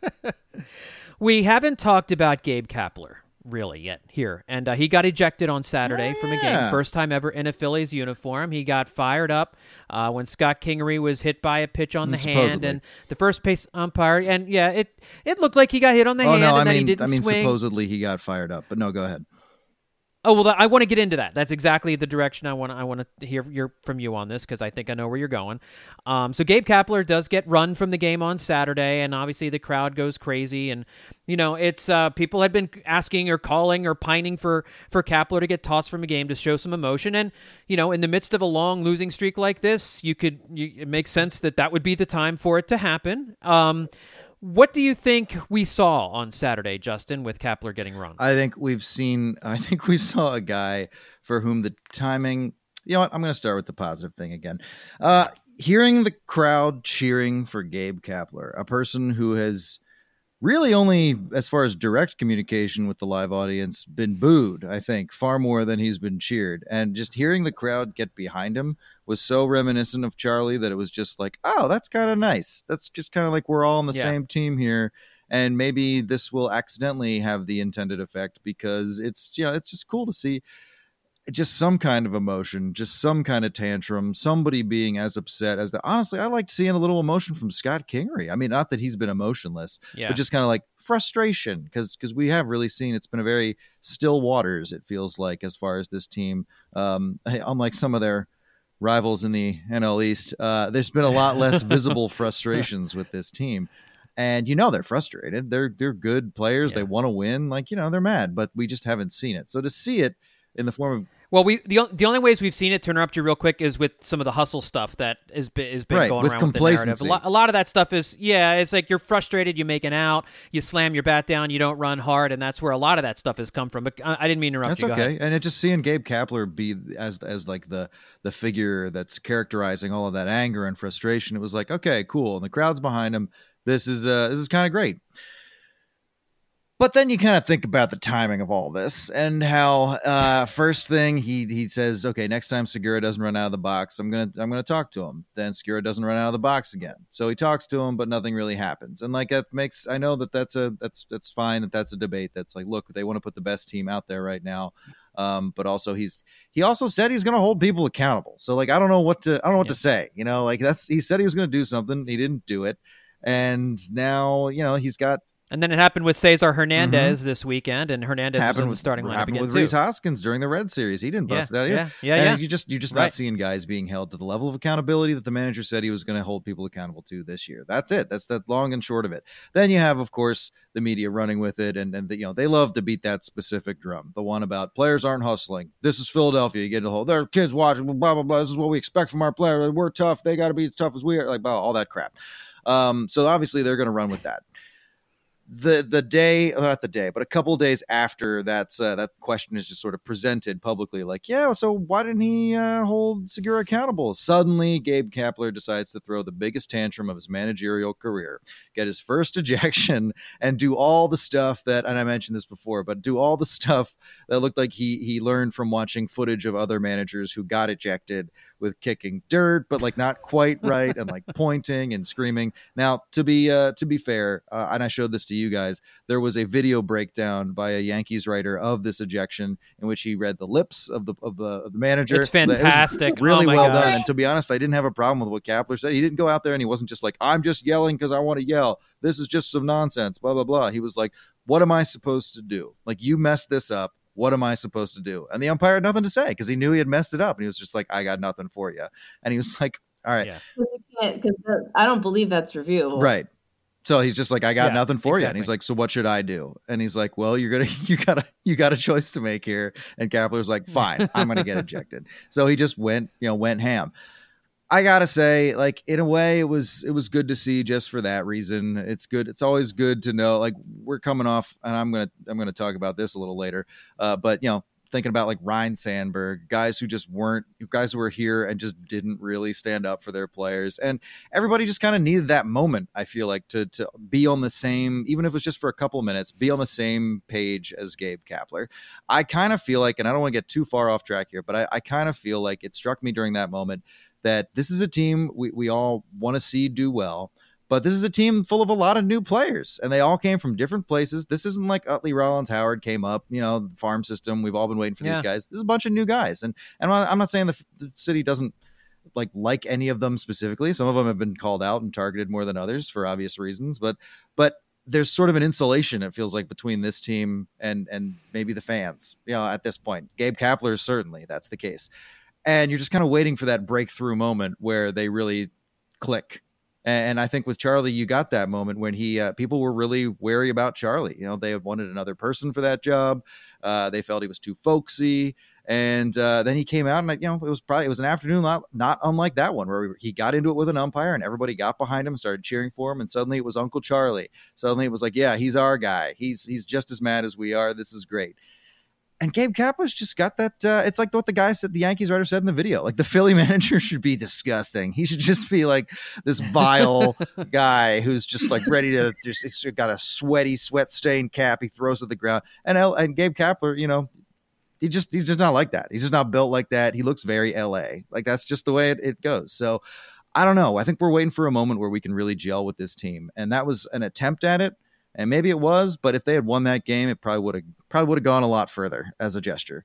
We haven't talked about Gabe Kapler really yet here, and uh, he got ejected on Saturday yeah. from a game, first time ever in a Phillies uniform. He got fired up uh, when Scott Kingery was hit by a pitch on the Supposedly. hand, and the first base umpire, and yeah, it it looked like he got hit on the oh, hand, no, and I then mean, he didn't I mean, swing. supposedly he got fired up, but no, go ahead. Oh, well, I want to get into that. That's exactly the direction I want. I want to hear your, from you on this, because I think I know where you're going. Um, so Gabe Kapler does get run from the game on Saturday, and obviously the crowd goes crazy. And you know, it's uh, people had been asking or calling or pining for for Kapler to get tossed from a game to show some emotion. And you know, in the midst of a long losing streak like this, you could you, it makes sense that that would be the time for it to happen. Um, What do you think we saw on Saturday, Justin, with Kapler getting run? I think we've seen, I think we saw a guy for whom the timing, you know what, I'm going to start with the positive thing again. Uh, hearing the crowd cheering for Gabe Kapler, a person who has really only, as far as direct communication with the live audience, been booed, I think, far more than he's been cheered. And just hearing the crowd get behind him was so reminiscent of Charlie that it was just like, oh, that's kind of nice. That's just kind of like we're all on the yeah. same team here. And maybe this will accidentally have the intended effect, because it's, you know, it's just cool to see just some kind of emotion, just some kind of tantrum, somebody being as upset as that. Honestly, I liked seeing a little emotion from Scott Kingery. I mean, not that he's been emotionless, yeah. but just kind of like frustration, because because we have really seen it's been a very still waters, it feels like, as far as this team. Um, unlike some of their rivals in the N L East, uh, there's been a lot less visible frustrations with this team. And, you know, they're frustrated. They're they're good players. Yeah. They want to win. Like, you know, they're mad, but we just haven't seen it. So to see it in the form of Well, we the the only ways we've seen it, to interrupt you real quick, is with some of the hustle stuff that has been, has been right, going with around complacency. with the narrative. A lot, a lot of that stuff is, yeah, it's like you're frustrated, you make an out, you slam your bat down, you don't run hard, and that's where a lot of that stuff has come from. But I, I didn't mean to interrupt that's you. Go okay. ahead. And it just seeing Gabe Kapler be as as like the the figure that's characterizing all of that anger and frustration, it was like, okay, cool, and the crowd's behind him. This is uh this is kind of great. But then you kind of think about the timing of all this and how uh, first thing he he says, okay, next time Segura doesn't run out of the box, I'm gonna I'm gonna talk to him. Then Segura doesn't run out of the box again, so he talks to him, but nothing really happens. And like that makes I know that that's a that's that's fine that that's a debate. That's like, look, they want to put the best team out there right now, um, but also he's he also said he's gonna hold people accountable. So like I don't know what to I don't know what Yeah. to say. You know, like that's he said he was gonna do something, he didn't do it, and now you know he's got. And then it happened with Cesar Hernandez mm-hmm. this weekend, and Hernandez was in the with, starting lineup happened again with too. Rhys Hoskins during the Red Series. He didn't bust yeah, it out. Yeah, yeah, and yeah. You just you're just right. not seeing guys being held to the level of accountability that the manager said he was going to hold people accountable to this year. That's it. That's the long and short of it. Then you have, of course, the media running with it, and and the, you know they love to beat that specific drum, the one about players aren't hustling. This is Philadelphia. You get a whole their kids watching. Blah blah blah. This is what we expect from our players. We're tough. They got to be as tough as we are. Like blah, all that crap. Um, so obviously they're going to run with that. The the day, not the day, but a couple of days after that's uh, that question is just sort of presented publicly, like, yeah, so why didn't he uh, hold Segura accountable? Suddenly, Gabe Kapler decides to throw the biggest tantrum of his managerial career, get his first ejection, and do all the stuff that, and I mentioned this before, but do all the stuff that looked like he he learned from watching footage of other managers who got ejected with kicking dirt, but like not quite right, and like pointing and screaming. Now, to be uh, to be fair, uh, and I showed this to you guys, there was a video breakdown by a Yankees writer of this ejection in which he read the lips of the of the, of the manager. It's fantastic. It was really oh well gosh. done. And to be honest, I didn't have a problem with what Kapler said. He didn't go out there and he wasn't just like, I'm just yelling because I want to yell. This is just some nonsense, blah, blah, blah. He was like, what am I supposed to do? Like, you messed this up. What am I supposed to do? And the umpire had nothing to say because he knew he had messed it up. And he was just like, I got nothing for you. And he was like, all right. Yeah. Because I don't believe that's reviewable. Right. So he's just like, I got Yeah, nothing for exactly. you. And he's like, so what should I do? And he's like, well, you're going to, you got a, you got a choice to make here. And Kapler's like, fine, I'm going to get ejected. So he just went, you know, went ham. I gotta say, like, in a way, it was it was good to see just for that reason. It's good. It's always good to know, like, we're coming off, and I'm gonna I'm gonna talk about this a little later. Uh, but you know, thinking about like Ryne Sandberg, guys who just weren't, guys who were here and just didn't really stand up for their players, and everybody just kind of needed that moment. I feel like to to be on the same, even if it was just for a couple minutes, be on the same page as Gabe Kapler. I kind of feel like, and I don't want to get too far off track here, but I, I kind of feel like it struck me during that moment that this is a team we, we all want to see do well, but this is a team full of a lot of new players, and they all came from different places. This isn't like Utley Rollins Howard came up, you know, farm system. We've all been waiting for Yeah. these guys. This is a bunch of new guys. And, and I'm not saying the, the city doesn't like like any of them specifically. Some of them have been called out and targeted more than others for obvious reasons, but but there's sort of an insulation, it feels like, between this team and and maybe the fans, you know, at this point. Gabe Kapler, certainly that's the case. And you're just kind of waiting for that breakthrough moment where they really click. And I think with Charlie, you got that moment when he, uh, people were really wary about Charlie. You know, they had wanted another person for that job. Uh, they felt he was too folksy. And uh, then he came out, and you know, it was probably it was an afternoon not, not unlike that one where he got into it with an umpire, and everybody got behind him, started cheering for him, and suddenly it was Uncle Charlie. Suddenly it was like, yeah, he's our guy. He's he's just as mad as we are. This is great. And Gabe Kapler's just got that. Uh, it's like what the guy said, the Yankees writer said in the video. Like, the Philly manager should be disgusting. He should just be like this vile guy who's just like ready to just, it's got a sweaty, sweat stained cap. He throws at the ground. And L, and Gabe Kapler, you know, he just he's just not like that. He's just not built like that. He looks very L A. Like, that's just the way it, it goes. So I don't know. I think we're waiting for a moment where we can really gel with this team. And that was an attempt at it. And maybe it was, but if they had won that game, it probably would have probably would have gone a lot further as a gesture.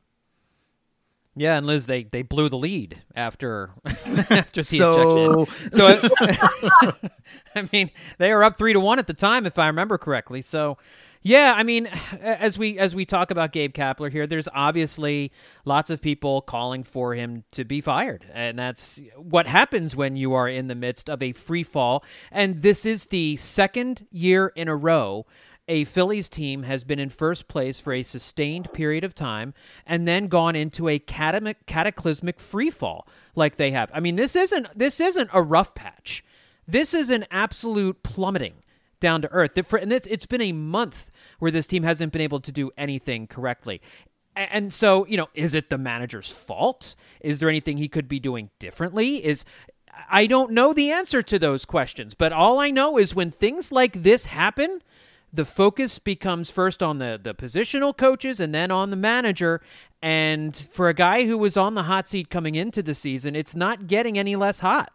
Yeah, and Liz, they, they blew the lead after after the so... ejection. So, it, I mean, they were up three to one at the time, if I remember correctly. So, yeah, I mean, as we as we talk about Gabe Kapler here, there's obviously lots of people calling for him to be fired, and that's what happens when you are in the midst of a free fall. And this is the second year in a row a Phillies team has been in first place for a sustained period of time and then gone into a cataclysmic free fall like they have. I mean, this isn't this isn't a rough patch. This is an absolute plummeting down to earth. And it's, it's been a month where this team hasn't been able to do anything correctly. And so, you know, is it the manager's fault? Is there anything he could be doing differently? Is I don't know the answer to those questions, but all I know is when things like this happen, the focus becomes first on the, the positional coaches and then on the manager. And for a guy who was on the hot seat coming into the season, it's not getting any less hot.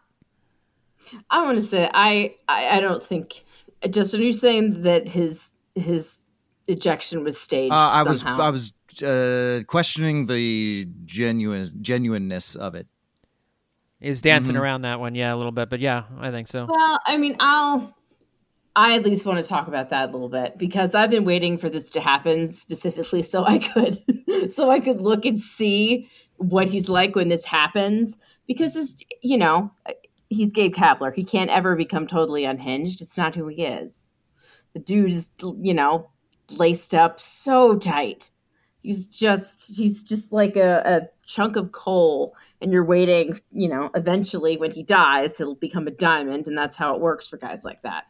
I want to say, I, I, I don't think, Justin, are you saying that his his ejection was staged uh, I somehow? was I was uh, questioning the genuine genuineness of it. Is dancing mm-hmm. around that one, yeah, a little bit, but yeah, I think so. Well, I mean, I'll, I at least want to talk about that a little bit because I've been waiting for this to happen specifically so I could, so I could look and see what he's like when this happens. Because this, you know, he's Gabe Kapler. He can't ever become totally unhinged. It's not who he is. The dude is, you know, laced up so tight. He's just, he's just like a, a chunk of coal, and you're waiting, you know, eventually when he dies, he'll become a diamond, and that's how it works for guys like that.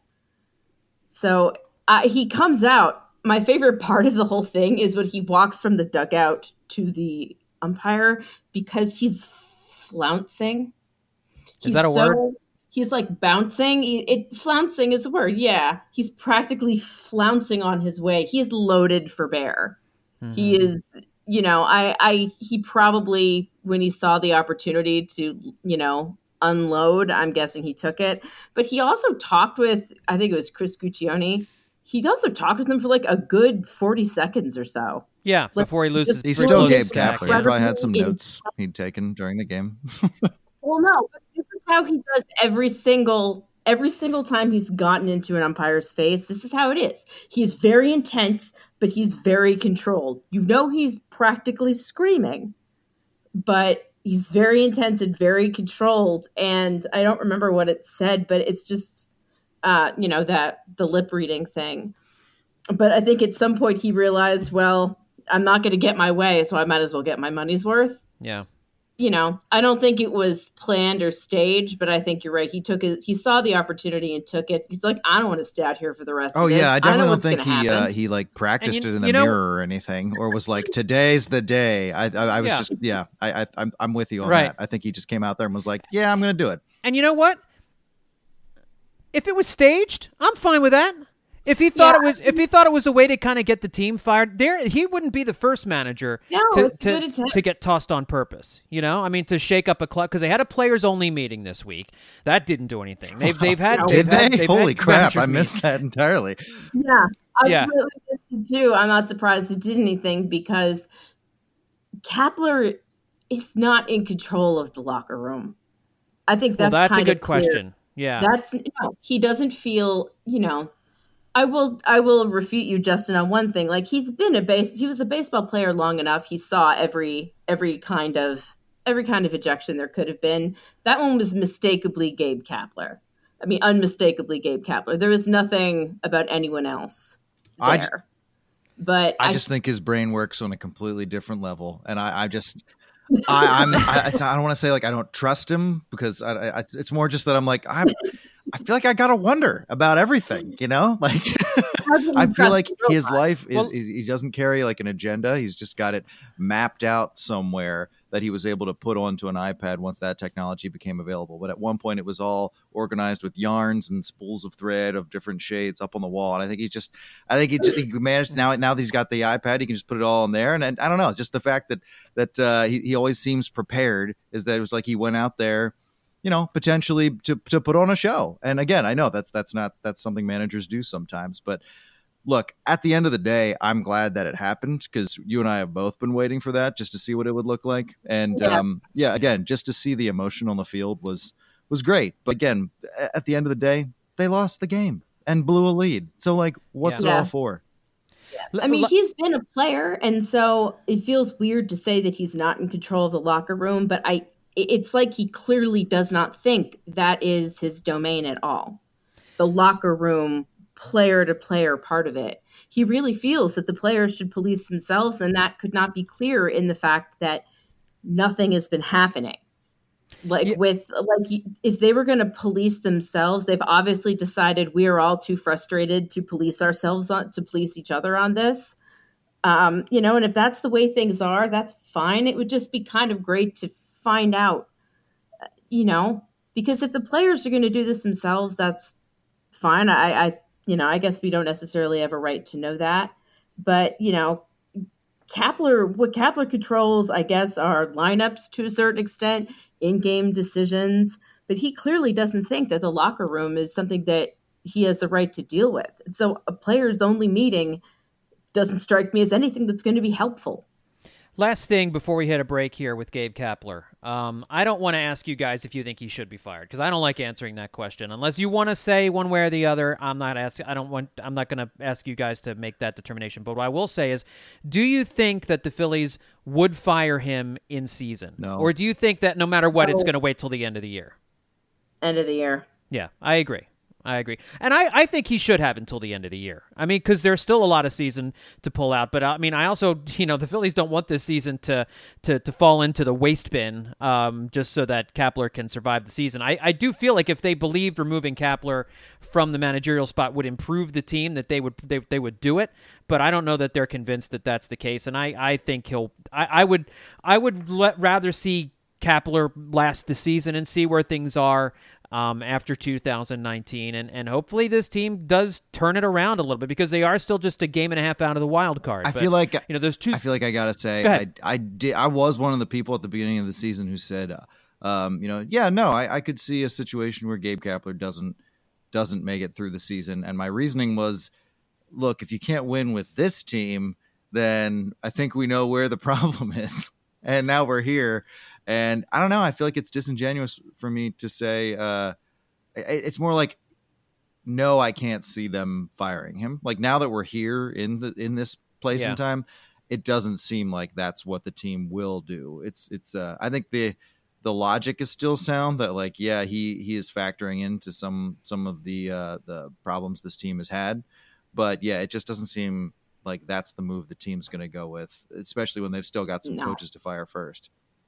So uh, he comes out. My favorite part of the whole thing is when he walks from the dugout to the umpire because he's flouncing. He's is that a so, word? He's like bouncing. It, it flouncing is a word. Yeah, he's practically flouncing on his way. He is loaded for bear. Mm-hmm. He is, you know, I, I, he probably, when he saw the opportunity to, you know, unload, I'm guessing he took it. But he also talked with, I think it was Chris Guccione. He also talked with him for like a good forty seconds or so. Yeah, like, before he loses. He's still Gabe back. Kapler. He probably had some notes he'd taken during the game. Well, no, but this is how he does every single every single time he's gotten into an umpire's face. This is how it is. He's very intense, but he's very controlled. You know he's practically screaming, but he's very intense and very controlled. And I don't remember what it said, but it's just, uh, you know, that the lip reading thing. But I think at some point he realized, well, I'm not going to get my way, so I might as well get my money's worth. Yeah. You know, I don't think it was planned or staged, but I think you're right. He took it. He saw the opportunity and took it. He's like, I don't want to stay out here for the rest oh, of this. yeah, I definitely I don't think he uh, he like practiced you, it in the you know, mirror or anything, or was like, today's the day. I I, I was yeah. just yeah. I, I I'm I'm with you on right. that. I think he just came out there and was like, yeah, I'm going to do it. And you know what? If it was staged, I'm fine with that. If he thought yeah. it was, if he thought it was a way to kind of get the team fired, there he wouldn't be the first manager no, to it's to, good attempt. to get tossed on purpose. You know, I mean, to shake up a club because they had a players only meeting this week. That didn't do anything. They've they've had No. Did they've they? had, they've Holy had crap! I managers missed meet. that entirely. Yeah, I Yeah. really missed it too. I'm not surprised it did anything because Kapler is not in control of the locker room. I think that's well, that's kind a good of clear. question. Yeah, That's no, he doesn't feel, you know, I will I will refute you, Justin, on one thing. Like he's been a base he was a baseball player long enough. He saw every every kind of every kind of ejection there could have been. That one was mistakably Gabe Kapler. I mean, unmistakably Gabe Kapler. There was nothing about anyone else there. I j- but I I just think his brain works on a completely different level, and I, I just, I, I'm, I, it's not, I don't want to say like I don't trust him because I, I, it's more just that I'm like I'm, I feel like I gotta wonder about everything, you know, like I feel like his life is, Well- is he doesn't carry like an agenda. He's just got it mapped out somewhere that he was able to put onto an iPad once that technology became available. But at one point it was all organized with yarns and spools of thread of different shades up on the wall. And I think he just, I think he, just, he managed now, now that he's got the iPad, he can just put it all in there. And, and I don't know, just the fact that, that uh, he, he always seems prepared is that it was like he went out there, you know, potentially to, to put on a show. And again, I know that's, that's not, that's something managers do sometimes, but look, at the end of the day, I'm glad that it happened because you and I have both been waiting for that just to see what it would look like. And Yeah. um, yeah, again, just to see the emotion on the field was was great. But again, at the end of the day, they lost the game and blew a lead. So like, what's Yeah. it all Yeah. for? I mean, he's been a player, and so it feels weird to say that he's not in control of the locker room, but I it's like he clearly does not think that is his domain at all. The locker room player to player part of it. He really feels that the players should police themselves, and that could not be clearer in the fact that nothing has been happening. Like yeah. with like if they were going to police themselves, they've obviously decided we are all too frustrated to police ourselves on to police each other on this. Um, you know, and if that's the way things are, that's fine. It would just be kind of great to find out, you know, because if the players are going to do this themselves, that's fine. I, I, you know, I guess we don't necessarily have a right to know that, but you know, Kapler, what Kapler controls, I guess, are lineups to a certain extent, in-game decisions, but he clearly doesn't think that the locker room is something that he has the right to deal with. And so a players only meeting doesn't strike me as anything that's going to be helpful. Last thing before we hit a break here with Gabe Kapler. Um, I don't want to ask you guys if you think he should be fired, because I don't like answering that question. Unless you want to say one way or the other, I'm not asking. I don't want. I'm not going to ask you guys to make that determination. But what I will say is, do you think that the Phillies would fire him in season, no. or do you think that no matter what, no. it's going to wait till the end of the year? End of the year. Yeah, I agree. I agree. And I, I think he should have until the end of the year. I mean, because there's still a lot of season to pull out. But, I mean, I also, you know, the Phillies don't want this season to to, to fall into the waste bin um, just so that Kapler can survive the season. I, I do feel like if they believed removing Kapler from the managerial spot would improve the team, that they would they, they would do it. But I don't know that they're convinced that that's the case. And I, I think he'll I, I would I would let, rather see Kapler last the season and see where things are Um, after two thousand nineteen, and, and hopefully this team does turn it around a little bit, because they are still just a game and a half out of the wild card. I but, feel like you know, there's two. I feel like I gotta say, Go I I did I was one of the people at the beginning of the season who said, uh, um, you know, yeah, no, I, I could see a situation where Gabe Kapler doesn't doesn't make it through the season, and my reasoning was, look, if you can't win with this team, then I think we know where the problem is, and now we're here. And I don't know. I feel like it's disingenuous for me to say uh, it's more like, no, I can't see them firing him. Like now that we're here in the in this place yeah. and time, it doesn't seem like that's what the team will do. It's it's. Uh, I think the the logic is still sound that like yeah he he is factoring into some some of the uh, the problems this team has had, but yeah, it just doesn't seem like that's the move the team's going to go with, especially when they've still got some no. coaches to fire first.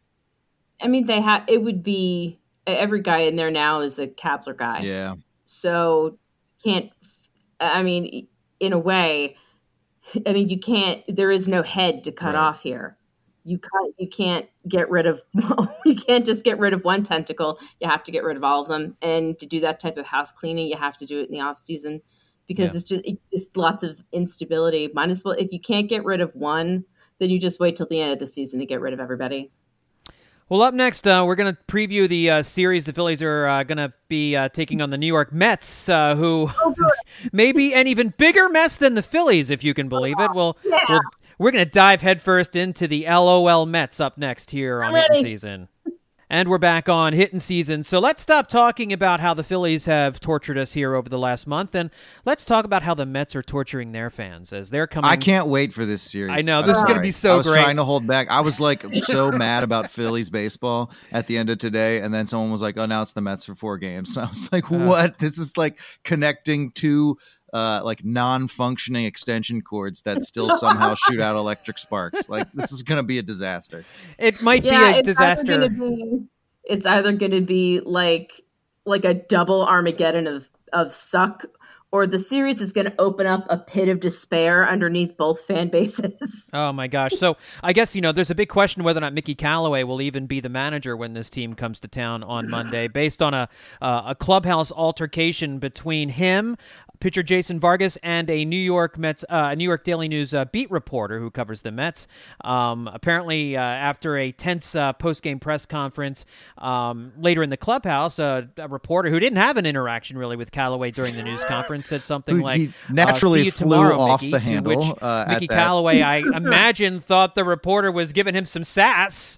I mean, they have. It would be every guy in there now is a Kapler guy. Yeah. So can't. I mean, in a way, I mean, you can't. There is no head to cut right. off here. You can't. You can't get rid of. You can't just get rid of one tentacle. You have to get rid of all of them. And to do that type of house cleaning, you have to do it in the off season, because yeah. it's just it's just lots of instability. Might as well, if you can't get rid of one, then you just wait till the end of the season to get rid of everybody. Well, up next, uh, we're going to preview the uh, series the Phillies are uh, going to be uh, taking on the New York Mets, uh, who oh, may be an even bigger mess than the Phillies, if you can believe it. Well, yeah. we'll we're going to dive headfirst into the LOL Mets up next here on Hitting Season. And we're back on Hitting Season. So let's stop talking about how the Phillies have tortured us here over the last month, and let's talk about how the Mets are torturing their fans as they're coming. I can't wait for this series. I know. This I'm is going to be so I was great. trying to hold back. I was like so mad about Phillies baseball at the end of today, and then someone was like, oh, now it's the Mets for four games. And I was like, what? Uh, this is like connecting two uh, like non-functioning extension cords that still somehow shoot out electric sparks. Like, this is going to be a disaster. It might yeah, be a it's disaster. Either be, it's either going to be like like a double Armageddon of, of suck, or the series is going to open up a pit of despair underneath both fan bases. Oh, my gosh. So I guess, you know, there's a big question whether or not Mickey Callaway will even be the manager when this team comes to town on Monday, based on a uh, a clubhouse altercation between him, pitcher Jason Vargas, and a New York Mets, uh, a New York Daily News uh, beat reporter who covers the Mets. Um, apparently, uh, after a tense uh, post-game press conference um, later in the clubhouse, uh, a reporter who didn't have an interaction really with Callaway during the news conference said something Who, like, he naturally uh, see you flew tomorrow, off Mickey, the to handle. Which uh, Mickey at that. Callaway, I imagine, thought the reporter was giving him some sass.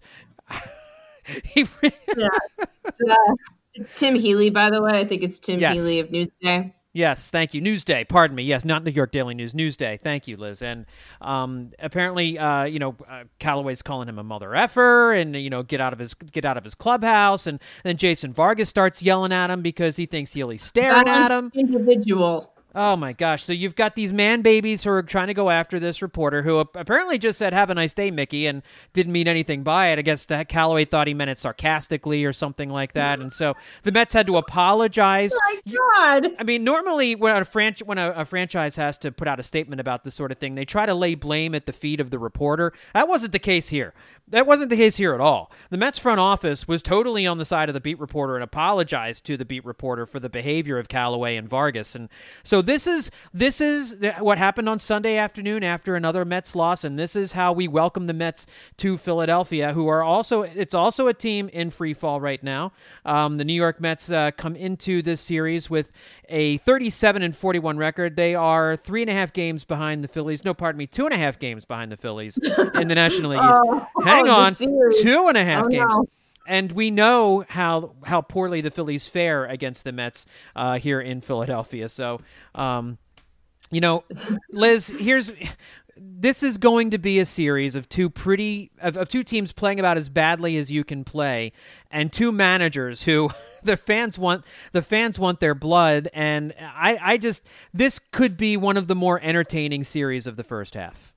he yeah. Uh, it's Tim Healy, by the way. I think it's Tim yes. Healy of Newsday. Yes, thank you. Newsday, pardon me. Yes, not New York Daily News, Newsday. Thank you, Liz. And um, apparently, uh, you know, uh, Callaway's calling him a mother effer, and you know, get out of his get out of his clubhouse. And then Jason Vargas starts yelling at him because he thinks Healy's staring Balanced at him. Individual. Oh, my gosh. So you've got these man babies who are trying to go after this reporter who apparently just said, have a nice day, Mickey, and didn't mean anything by it. I guess Callaway thought he meant it sarcastically or something like that. And so the Mets had to apologize. Oh, my God. I mean, normally when, a, fran- when a, a franchise has to put out a statement about this sort of thing, they try to lay blame at the feet of the reporter. That wasn't the case here. That wasn't the case here at all. The Mets front office was totally on the side of the beat reporter and apologized to the beat reporter for the behavior of Callaway and Vargas. And so this is this is what happened on Sunday afternoon after another Mets loss, and this is how we welcome the Mets to Philadelphia, who are also it's also a team in free fall right now. Um, the New York Mets uh, come into this series with a thirty-seven and forty-one record. They are three and a half games behind the Phillies. No, pardon me, two and a half games behind the Phillies in the National League East. oh, Hang oh, on, two and a half oh, games. No. And we know how how poorly the Phillies fare against the Mets uh, here in Philadelphia. So, um, you know, Liz, here's this is going to be a series of two pretty of, of two teams playing about as badly as you can play, and two managers who the fans want the fans want their blood. And I, I just this could be one of the more entertaining series of the first half.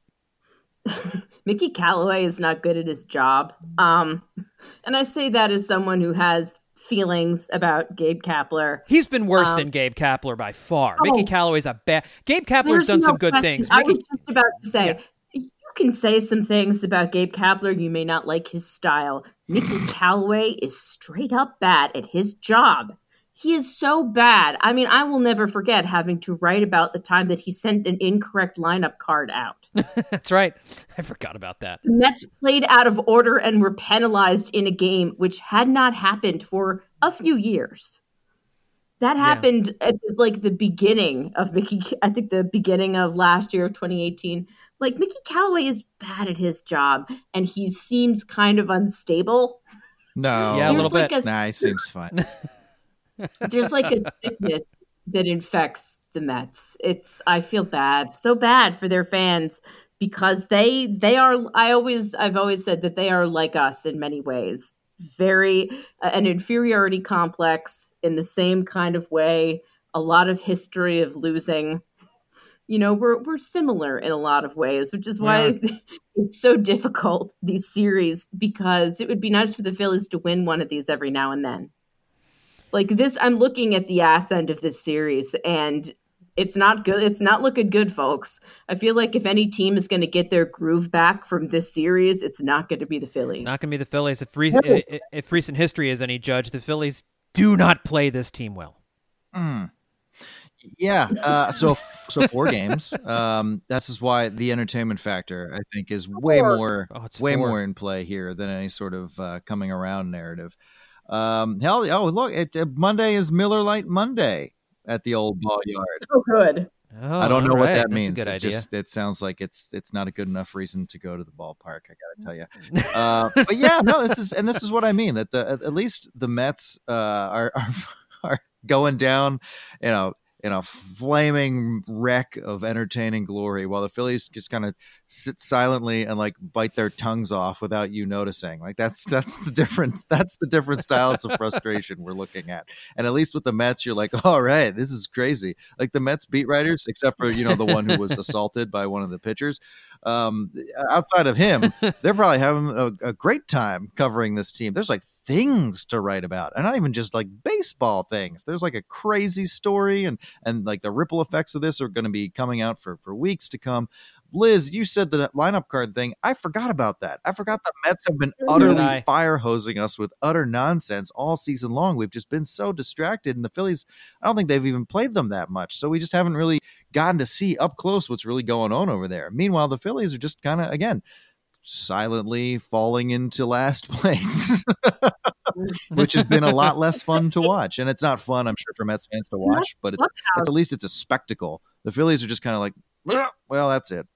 Mickey Callaway is not good at his job. Um, and I say that as someone who has feelings about Gabe Kapler. He's been worse um, than Gabe Kapler by far. Oh, Mickey Callaway's a bad... Gabe Kapler's done no some good question. things. I Mickey... was just about to say, yeah. You can say some things about Gabe Kapler. You may not like his style. Mickey Callaway is straight up bad at his job. He is so bad. I mean, I will never forget having to write about the time that he sent an incorrect lineup card out. That's right. I forgot about that. The Mets played out of order and were penalized in a game which had not happened for a few years. That happened yeah. at like the beginning of Mickey, I think the beginning of last year, twenty eighteen. Like, Mickey Callaway is bad at his job, and he seems kind of unstable. No. Yeah, a little like bit. A, nah, he seems fine. There's like a sickness that infects the Mets. It's I feel bad, so bad for their fans because they they are. I always I've always said that they are like us in many ways. Very uh, an inferiority complex in the same kind of way. A lot of history of losing. You know, we're we're similar in a lot of ways, which is why yeah. it's so difficult these series because it would be nice for the Phillies to win one of these every now and then. Like this, I'm looking at the ass end of this series, and it's not good. It's not looking good, folks. I feel like if any team is going to get their groove back from this series, it's not going to be the Phillies. Not going to be the Phillies. If, re- no. if recent history is any judge, the Phillies do not play this team well. Mm. Yeah. Uh, so so four games. Um, this is why the entertainment factor, I think, is way more oh, way four. more in play here than any sort of uh, coming around narrative. Um, hell, oh look, it, uh, Monday is Miller Lite Monday at the old ball yard. Oh, good. Oh, I don't know right. what that That's means. A good it idea. just it sounds like it's it's not a good enough reason to go to the ballpark. I gotta tell you. Uh, but yeah, no, this is and this is what I mean. That the at, at least the Mets uh, are, are are going down, you know, in a flaming wreck of entertaining glory, while the Phillies just kind of sit silently and like bite their tongues off without you noticing. Like that's that's the different that's the different styles of frustration we're looking at. And at least with the Mets, you're like, all right, this is crazy. Like the Mets beat writers, except for you know the one who was assaulted by one of the pitchers. Um, outside of him, they're probably having a, a great time covering this team. There's like things to write about, and not even just like baseball things. There's like a crazy story, and and like the ripple effects of this are going to be coming out for for weeks to come. Liz, you said the lineup card thing. I forgot about that. I forgot the Mets have been utterly fire hosing us with utter nonsense all season long. We've just been so distracted, and the Phillies, I don't think they've even played them that much. So we just haven't really gotten to see up close what's really going on over there. Meanwhile, the Phillies are just kind of, again, silently falling into last place, which has been a lot less fun to watch. And it's not fun, I'm sure, for Mets fans to watch, but it's, it's at least it's a spectacle. The Phillies are just kind of like, well, that's it.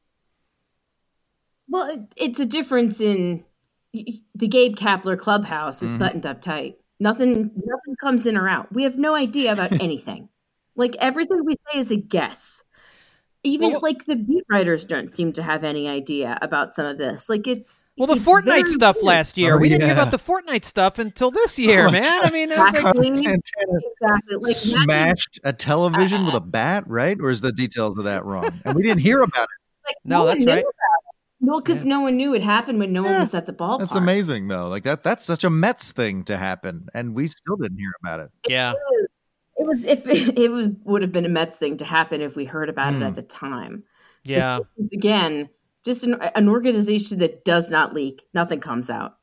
Well, it's a difference in the Gabe Kapler clubhouse is mm-hmm. buttoned up tight. Nothing, nothing comes in or out. We have no idea about anything. Like everything we say is a guess. Even well, like the beat writers don't seem to have any idea about some of this. Like it's well, the it's Fortnite stuff weird. last year. Oh, we didn't hear yeah. about the Fortnite stuff until this year, Oh, man. I mean, it was like, Exactly. Santana Exactly. Like smashed a television with a bat, right? Or is the details of that wrong? And we didn't hear about it. Like, No, no, that's one knew right. about it. No, because Yeah. no one knew it happened when no Yeah, one was at the ballpark. That's amazing, though. Like that, that's such a Mets thing to happen, and we still didn't hear about it. yeah. It was if it, it was would have been a Mets thing to happen if we heard about Hmm. it at the time. Yeah. But this is, again, just an, an organization that does not leak. Nothing comes out,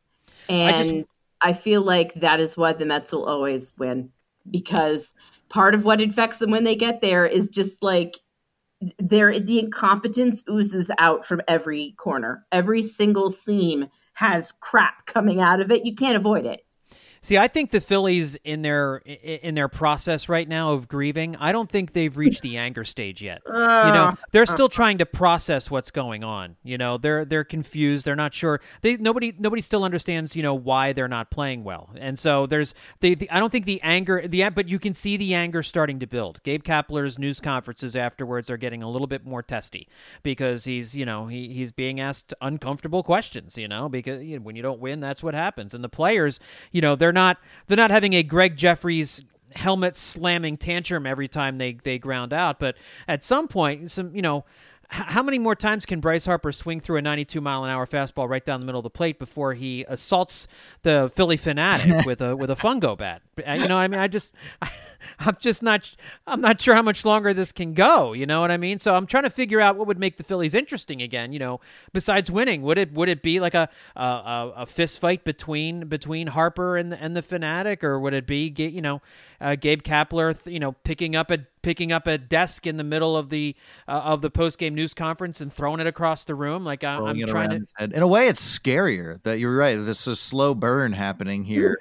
and I, just, I feel like that is why the Mets will always win, because part of what infects them when they get there is just like their the incompetence oozes out from every corner. Every single seam has crap coming out of it. You can't avoid it. See, I think the Phillies in their in their process right now of grieving, I don't think they've reached the anger stage yet. You know, they're still trying to process what's going on. You know, they're they're confused. They're not sure. They nobody nobody still understands. You know, why they're not playing well. And so there's they. The, I don't think the anger the but you can see the anger starting to build. Gabe Kapler's news conferences afterwards are getting a little bit more testy because he's you know he he's being asked uncomfortable questions. You know, because you know, when you don't win, that's what happens. And the players, you know, they're not they're not having a Greg Jeffries helmet slamming tantrum every time they they ground out, but at some point, some you know, h- how many more times can Bryce Harper swing through a ninety-two mile an hour fastball right down the middle of the plate before he assaults the Philly fanatic with a with a fungo bat? You know what I mean? I just I, I'm just not I'm not sure how much longer this can go. You know what I mean? So I'm trying to figure out what would make the Phillies interesting again. You know, besides winning, would it would it be like a a, a, a fist fight between between Harper and the, and the fanatic, or would it be you know uh, Gabe Kapler you know picking up a picking up a desk in the middle of the uh, of the post game news conference and throwing it across the room? Like I, I'm trying to. His head. In a way, it's scarier that you're right. This is a slow burn happening here.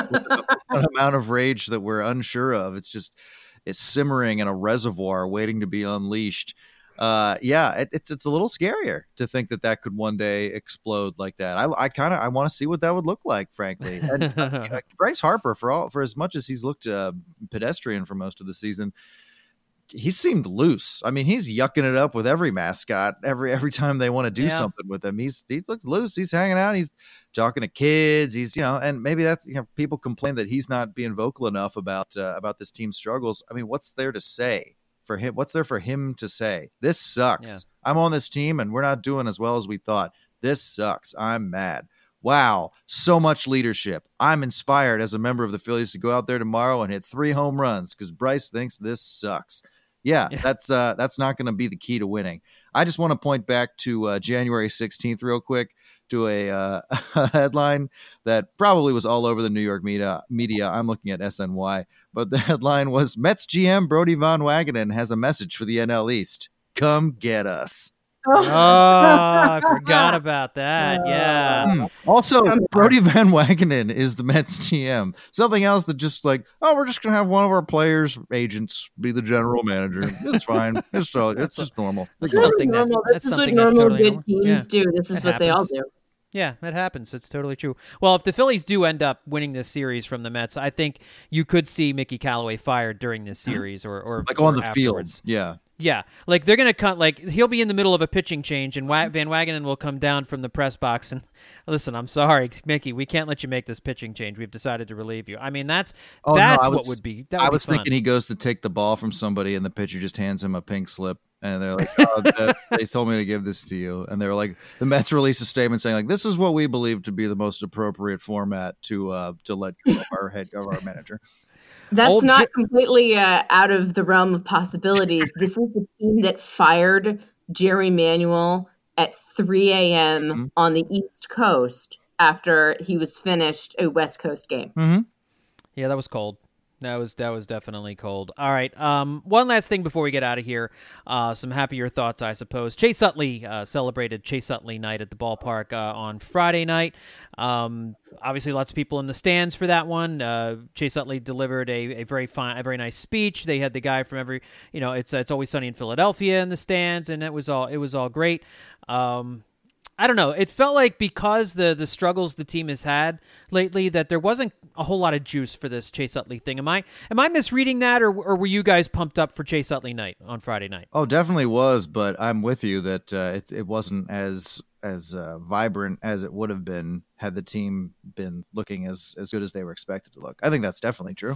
An amount of rage that we're unsure of. It's just it's simmering in a reservoir waiting to be unleashed. Uh, yeah, it, it's it's a little scarier to think that that could one day explode like that. I, I kind of I want to see what that would look like, frankly. And, uh, Bryce Harper, for all for as much as he's looked uh, pedestrian for most of the season, he seemed loose. I mean, he's yucking it up with every mascot every every time they want to do Yeah. something with him. He's he's looked loose. He's hanging out. He's talking to kids. He's you know, and maybe that's you know, people complain that he's not being vocal enough about uh, about this team's struggles. I mean, what's there to say for him? What's there for him to say? This sucks. Yeah. I'm on this team, and we're not doing as well as we thought. This sucks. I'm mad. Wow, so much leadership. I'm inspired as a member of the Phillies to go out there tomorrow and hit three home runs because Bryce thinks this sucks. Yeah, Yeah. that's uh, that's not going to be the key to winning. I just want to point back to uh, January sixteenth real quick to a, uh, a headline that probably was all over the New York media. Media. I'm looking at S N Y, but the headline was Mets G M Brody Van Wagenen has a message for the N L East. Come get us. Oh, I forgot about that. Yeah. Hmm. Also, Brody Van Wagenen is the Mets G M. Something else that just like, oh, we're just gonna have one of our players' agents be the general manager. It's fine. It's all, it's just normal. That's Totally something that, normal. that's This is what something that's normal totally good normal. teams Yeah. do. This is It what they all happens. do. Yeah, it happens. It's totally true. Well, if the Phillies do end up winning this series from the Mets, I think you could see Mickey Callaway fired during this series, or or Like on or the field. afterwards. Yeah. Yeah, like they're gonna cut. Like he'll be in the middle of a pitching change, and Wa- Van Wagenen will come down from the press box and listen. I'm sorry, Mickey. We can't let you make this pitching change. We've decided to relieve you. I mean, that's Oh, no, that's I what was- would be. That would I be was fun. thinking he goes to take the ball from somebody and the pitcher just hands him a pink slip. And they're like, oh, the, they told me to give this to you. And they were like, the Mets released a statement saying like, this is what we believe to be the most appropriate format to uh, to let go of our head of our manager. That's Old not J- completely uh, out of the realm of possibility. This is the team that fired Jerry Manuel at three a.m. Mhm. on the East Coast after he was finished a West Coast game. Mm-hmm. Yeah, that was cold. That was that was definitely cold. All right. Um, one last thing before we get out of here. Uh, some happier thoughts, I suppose. Chase Utley uh, celebrated Chase Utley night at the ballpark uh, on Friday night. Um, obviously, lots of people in the stands for that one. Uh, Chase Utley delivered a, a very fine, a very nice speech. They had the guy from every, you know, it's it's always sunny in Philadelphia in the stands, and it was all it was all great. Um, I don't know. It felt like because the the struggles the team has had lately that there wasn't a whole lot of juice for this Chase Utley thing. Am I am I misreading that, or or were you guys pumped up for Chase Utley night on Friday night? Oh, definitely was, but I'm with you that uh, it it wasn't as as uh, vibrant as it would have been had the team been looking as as good as they were expected to look. I think that's definitely true.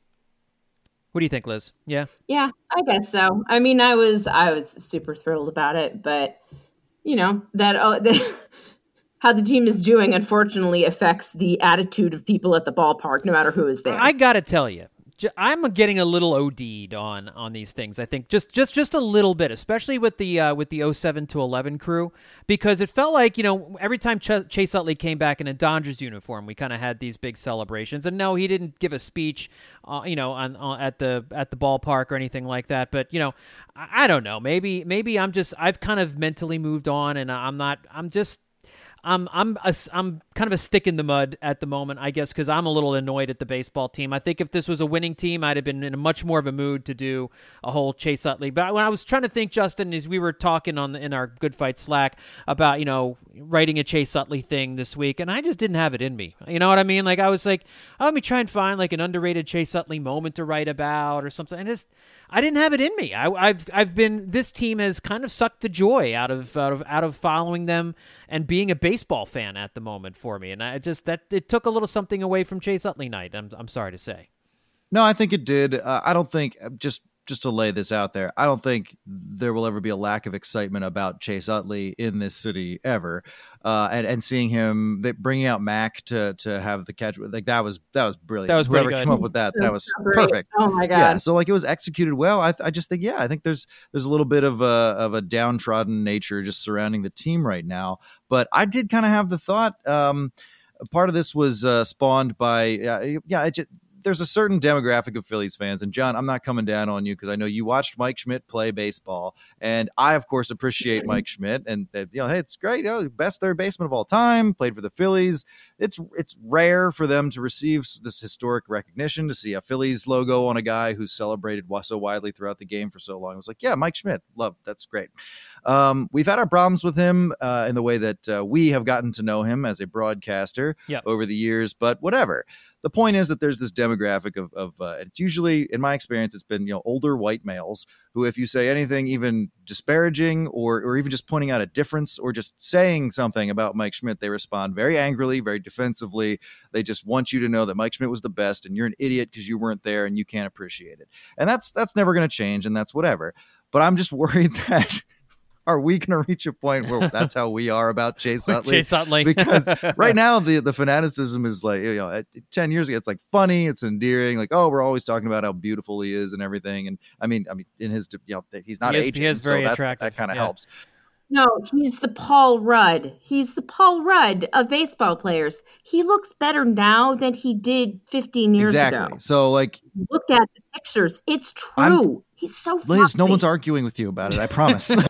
What do you think, Liz? Yeah, yeah, I guess so. I mean, I was I was super thrilled about it, but. You know, that uh, the, how the team is doing, unfortunately, affects the attitude of people at the ballpark, no matter who is there. I got to tell you, I'm getting a little O D'd on on these things. I think just just just a little bit, especially with the uh, with the oh seven to eleven crew, because it felt like, you know, every time Ch- Chase Utley came back in a Dodgers uniform, we kind of had these big celebrations. And no, he didn't give a speech, uh, you know, on, on at the at the ballpark or anything like that. But you know, I, I don't know. Maybe maybe I'm just I've kind of mentally moved on, and I'm not. I'm just. I'm I'm a, I'm kind of a stick in the mud at the moment, I guess, because I'm a little annoyed at the baseball team. I think if this was a winning team, I'd have been in a much more of a mood to do a whole Chase Utley. But when I was trying to think, Justin, as we were talking on the, in our Good Fight Slack about, you know, writing a Chase Utley thing this week, and I just didn't have it in me. You know what I mean? Like I was like, oh, let me try and find like an underrated Chase Utley moment to write about or something, and just I didn't have it in me. I, I've I've been this team has kind of sucked the joy out of out of out of following them and being a baseball fan at the moment for me, and I just that it took a little something away from Chase Utley night. I'm I'm sorry to say. No, I think it did. Uh, I don't think just just to lay this out there, I don't think there will ever be a lack of excitement about Chase Utley in this city ever. Uh, and, and seeing him they, bringing out Mac to to have the catch, like that was that was brilliant. That was Whoever pretty good. came up with that, that was so perfect. Oh my god! Yeah, so like it was executed well. I I just think yeah, I think there's there's a little bit of a of a downtrodden nature just surrounding the team right now. But I did kind of have the thought. Um, part of this was uh, spawned by uh, yeah, it just, there's a certain demographic of Phillies fans, and John, I'm not coming down on you because I know you watched Mike Schmidt play baseball, and I, of course, appreciate Mike Schmidt, and uh, you know, hey, it's great, you know, best third baseman of all time, played for the Phillies. It's it's rare for them to receive this historic recognition, to see a Phillies logo on a guy who's celebrated so widely throughout the game for so long. It was like, yeah, Mike Schmidt, love, that's great. Um, we've had our problems with him uh, in the way that uh, we have gotten to know him as a broadcaster yep. over the years, but whatever. The point is that there's this demographic of, of uh, it's usually, in my experience, it's been, you know, older white males who, if you say anything even disparaging or or even just pointing out a difference or just saying something about Mike Schmidt, they respond very angrily, very defensively. They just want you to know that Mike Schmidt was the best and you're an idiot because you weren't there and you can't appreciate it. And that's that's never going to change, and that's whatever. But I'm just worried that are we going to reach a point where that's how we are about Chase Utley? Chase Utley. Because right now the, the fanaticism is like, you know, at ten years ago, it's like funny, it's endearing. Like, oh, we're always talking about how beautiful he is and everything. And I mean, I mean, in his, you know, he's not he is, aging, he is very so that, attractive. that kind of yeah. helps. No, he's the Paul Rudd. He's the Paul Rudd of baseball players. He looks better now than he did fifteen years exactly. ago. So, like, look at the pictures. It's true. I'm, he's so Liz, fluffy. no one's arguing with you about it. I promise. We're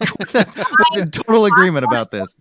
in total agreement about this.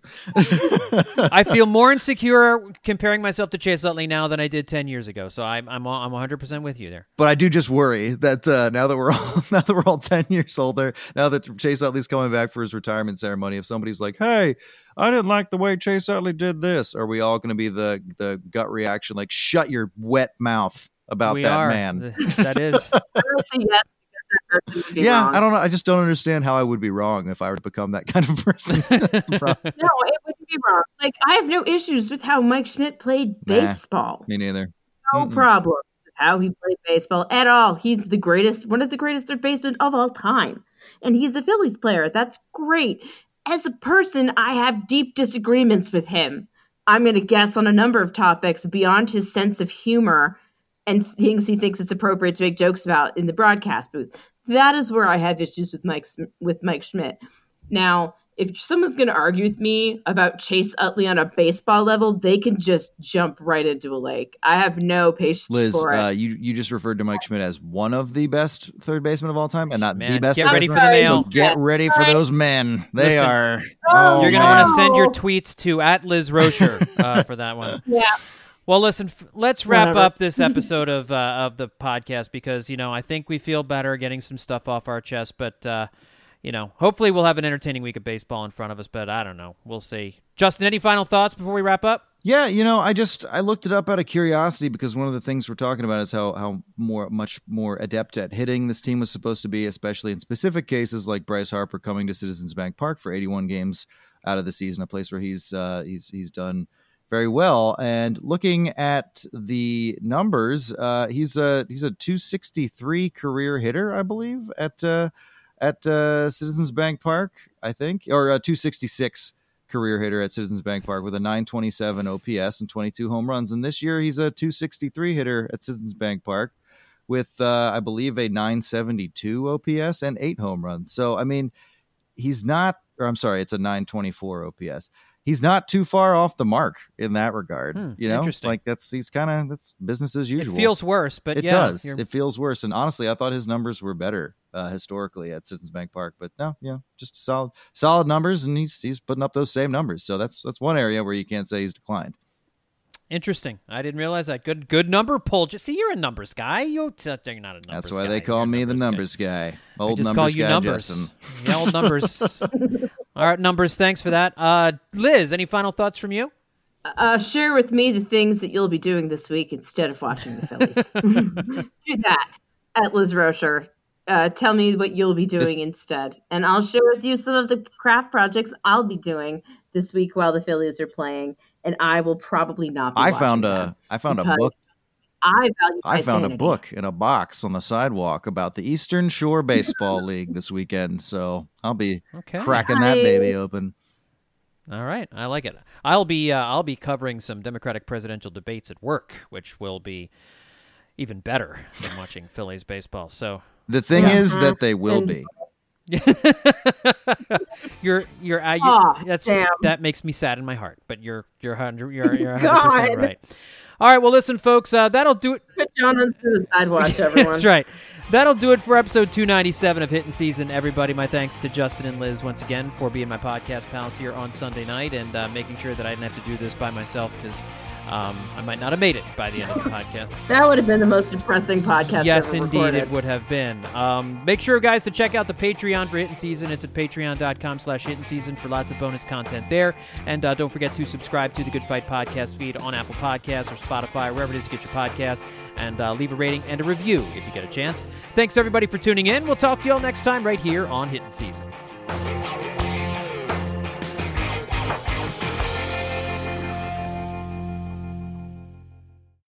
I feel more insecure comparing myself to Chase Utley now than I did ten years ago. So I'm I'm I'm one hundred percent with you there. But I do just worry that uh, now that we're all now that we're all ten years older, now that Chase Utley's coming back for his retirement ceremony, if somebody's like, "Hey, I didn't like the way Chase Utley did this," are we all going to be the the gut reaction like, "Shut your wet mouth about we that are. man"? That is. I'm gonna say yes. Yeah, wrong. I don't know. I just don't understand how I would be wrong if I were to become that kind of person. That's the problem. No, it wouldn't be wrong. Like, I have no issues with how Mike Schmidt played Nah, baseball. Me neither. No Mm-mm. problem with how he played baseball at all. He's the greatest, one of the greatest third basemen of all time. And he's a Phillies player. That's great. As a person, I have deep disagreements with him. I'm going to guess on a number of topics beyond his sense of humor and things he thinks it's appropriate to make jokes about in the broadcast booth. That is where I have issues with Mike with Mike Schmidt. Now, if someone's going to argue with me about Chase Utley on a baseball level, they can just jump right into a lake. I have no patience Liz, for it. uh, you you just referred to Mike Schmidt as one of the best third basemen of all time, and not Man, the best. get ready for the sorry. mail. So get ready for those men. They Listen, are. Oh, You're going to no. want to send your tweets to at Liz Rocher uh, for that one. Yeah. Well, listen, f- let's wrap Whatever. up this episode of uh, of the podcast because, you know, I think we feel better getting some stuff off our chest. But, uh, you know, hopefully we'll have an entertaining week of baseball in front of us, but I don't know. We'll see. Justin, any final thoughts before we wrap up? Yeah, you know, I just I looked it up out of curiosity because one of the things we're talking about is how how more much more adept at hitting this team was supposed to be, especially in specific cases like Bryce Harper coming to Citizens Bank Park for eighty-one games out of the season, a place where he's uh, he's he's done very well. And looking at the numbers, uh, he's a he's a two sixty-three career hitter, I believe, at uh, at uh, Citizens Bank Park, I think, or uh, two sixty-six. Career hitter at Citizens Bank Park with a nine twenty-seven O P S and twenty-two home runs. And this year he's a two sixty-three hitter at Citizens Bank Park with, uh, I believe, a nine seventy-two O P S and eight home runs. So, I mean, he's not, or I'm sorry, it's a nine twenty-four O P S. He's not too far off the mark in that regard. Hmm, you know, interesting. like that's, he's kind of, that's business as usual. It feels worse, but it yeah. does. you're- It feels worse. And honestly, I thought his numbers were better uh, historically at Citizens Bank Park, but no, you know, just solid, solid numbers. And he's, he's putting up those same numbers. So that's, that's one area where you can't say he's declined. Interesting. I didn't realize that. Good good number pull. Just see, you're a numbers guy. You're, t- you're not a numbers guy. That's why they You're call a me the numbers guy. numbers guy. Old I just numbers call you guy, numbers. Justin. Yeah, old numbers. All right, numbers. Thanks for that. Uh, Liz, any final thoughts from you? Uh, share with me the things that you'll be doing this week instead of watching the Phillies. Do that at Liz Rocher. Uh, tell me what you'll be doing this- instead. And I'll share with you some of the craft projects I'll be doing this week while the Phillies are playing. And I will probably not be I watching found them a I found a because book. I value my I found sanity. a book in a box on the sidewalk about the Eastern Shore Baseball League this weekend. So I'll be Okay. cracking that Nice. baby open. All right, I like it. I'll be uh, I'll be covering some Democratic presidential debates at work, which will be even better than watching Phillies baseball. So The thing Yeah. is that they will And- be. you're you're, uh, you're Aw, that's damn. that makes me sad in my heart. But you're you're hundred you're you're hundred God. percent right. All right, well, listen, folks, uh, that'll do it. Put John on suicide watch, everyone. That's right. That'll do it for episode two ninety-seven of Hittin' Season. Everybody, my thanks to Justin and Liz once again for being my podcast pals here on Sunday night and uh, making sure that I didn't have to do this by myself because um, I might not have made it by the end of the podcast. That would have been the most depressing podcast Yes, ever indeed, recorded. it would have been. Um, make sure, guys, to check out the Patreon for Hittin' Season. It's at patreon.com slash Hittin' Season for lots of bonus content there. And uh, don't forget to subscribe to the Good Fight podcast feed on Apple Podcasts or Spotify, or wherever it is you get your podcast. And uh, leave a rating and a review if you get a chance. Thanks, everybody, for tuning in. We'll talk to you all next time right here on Hittin' Season.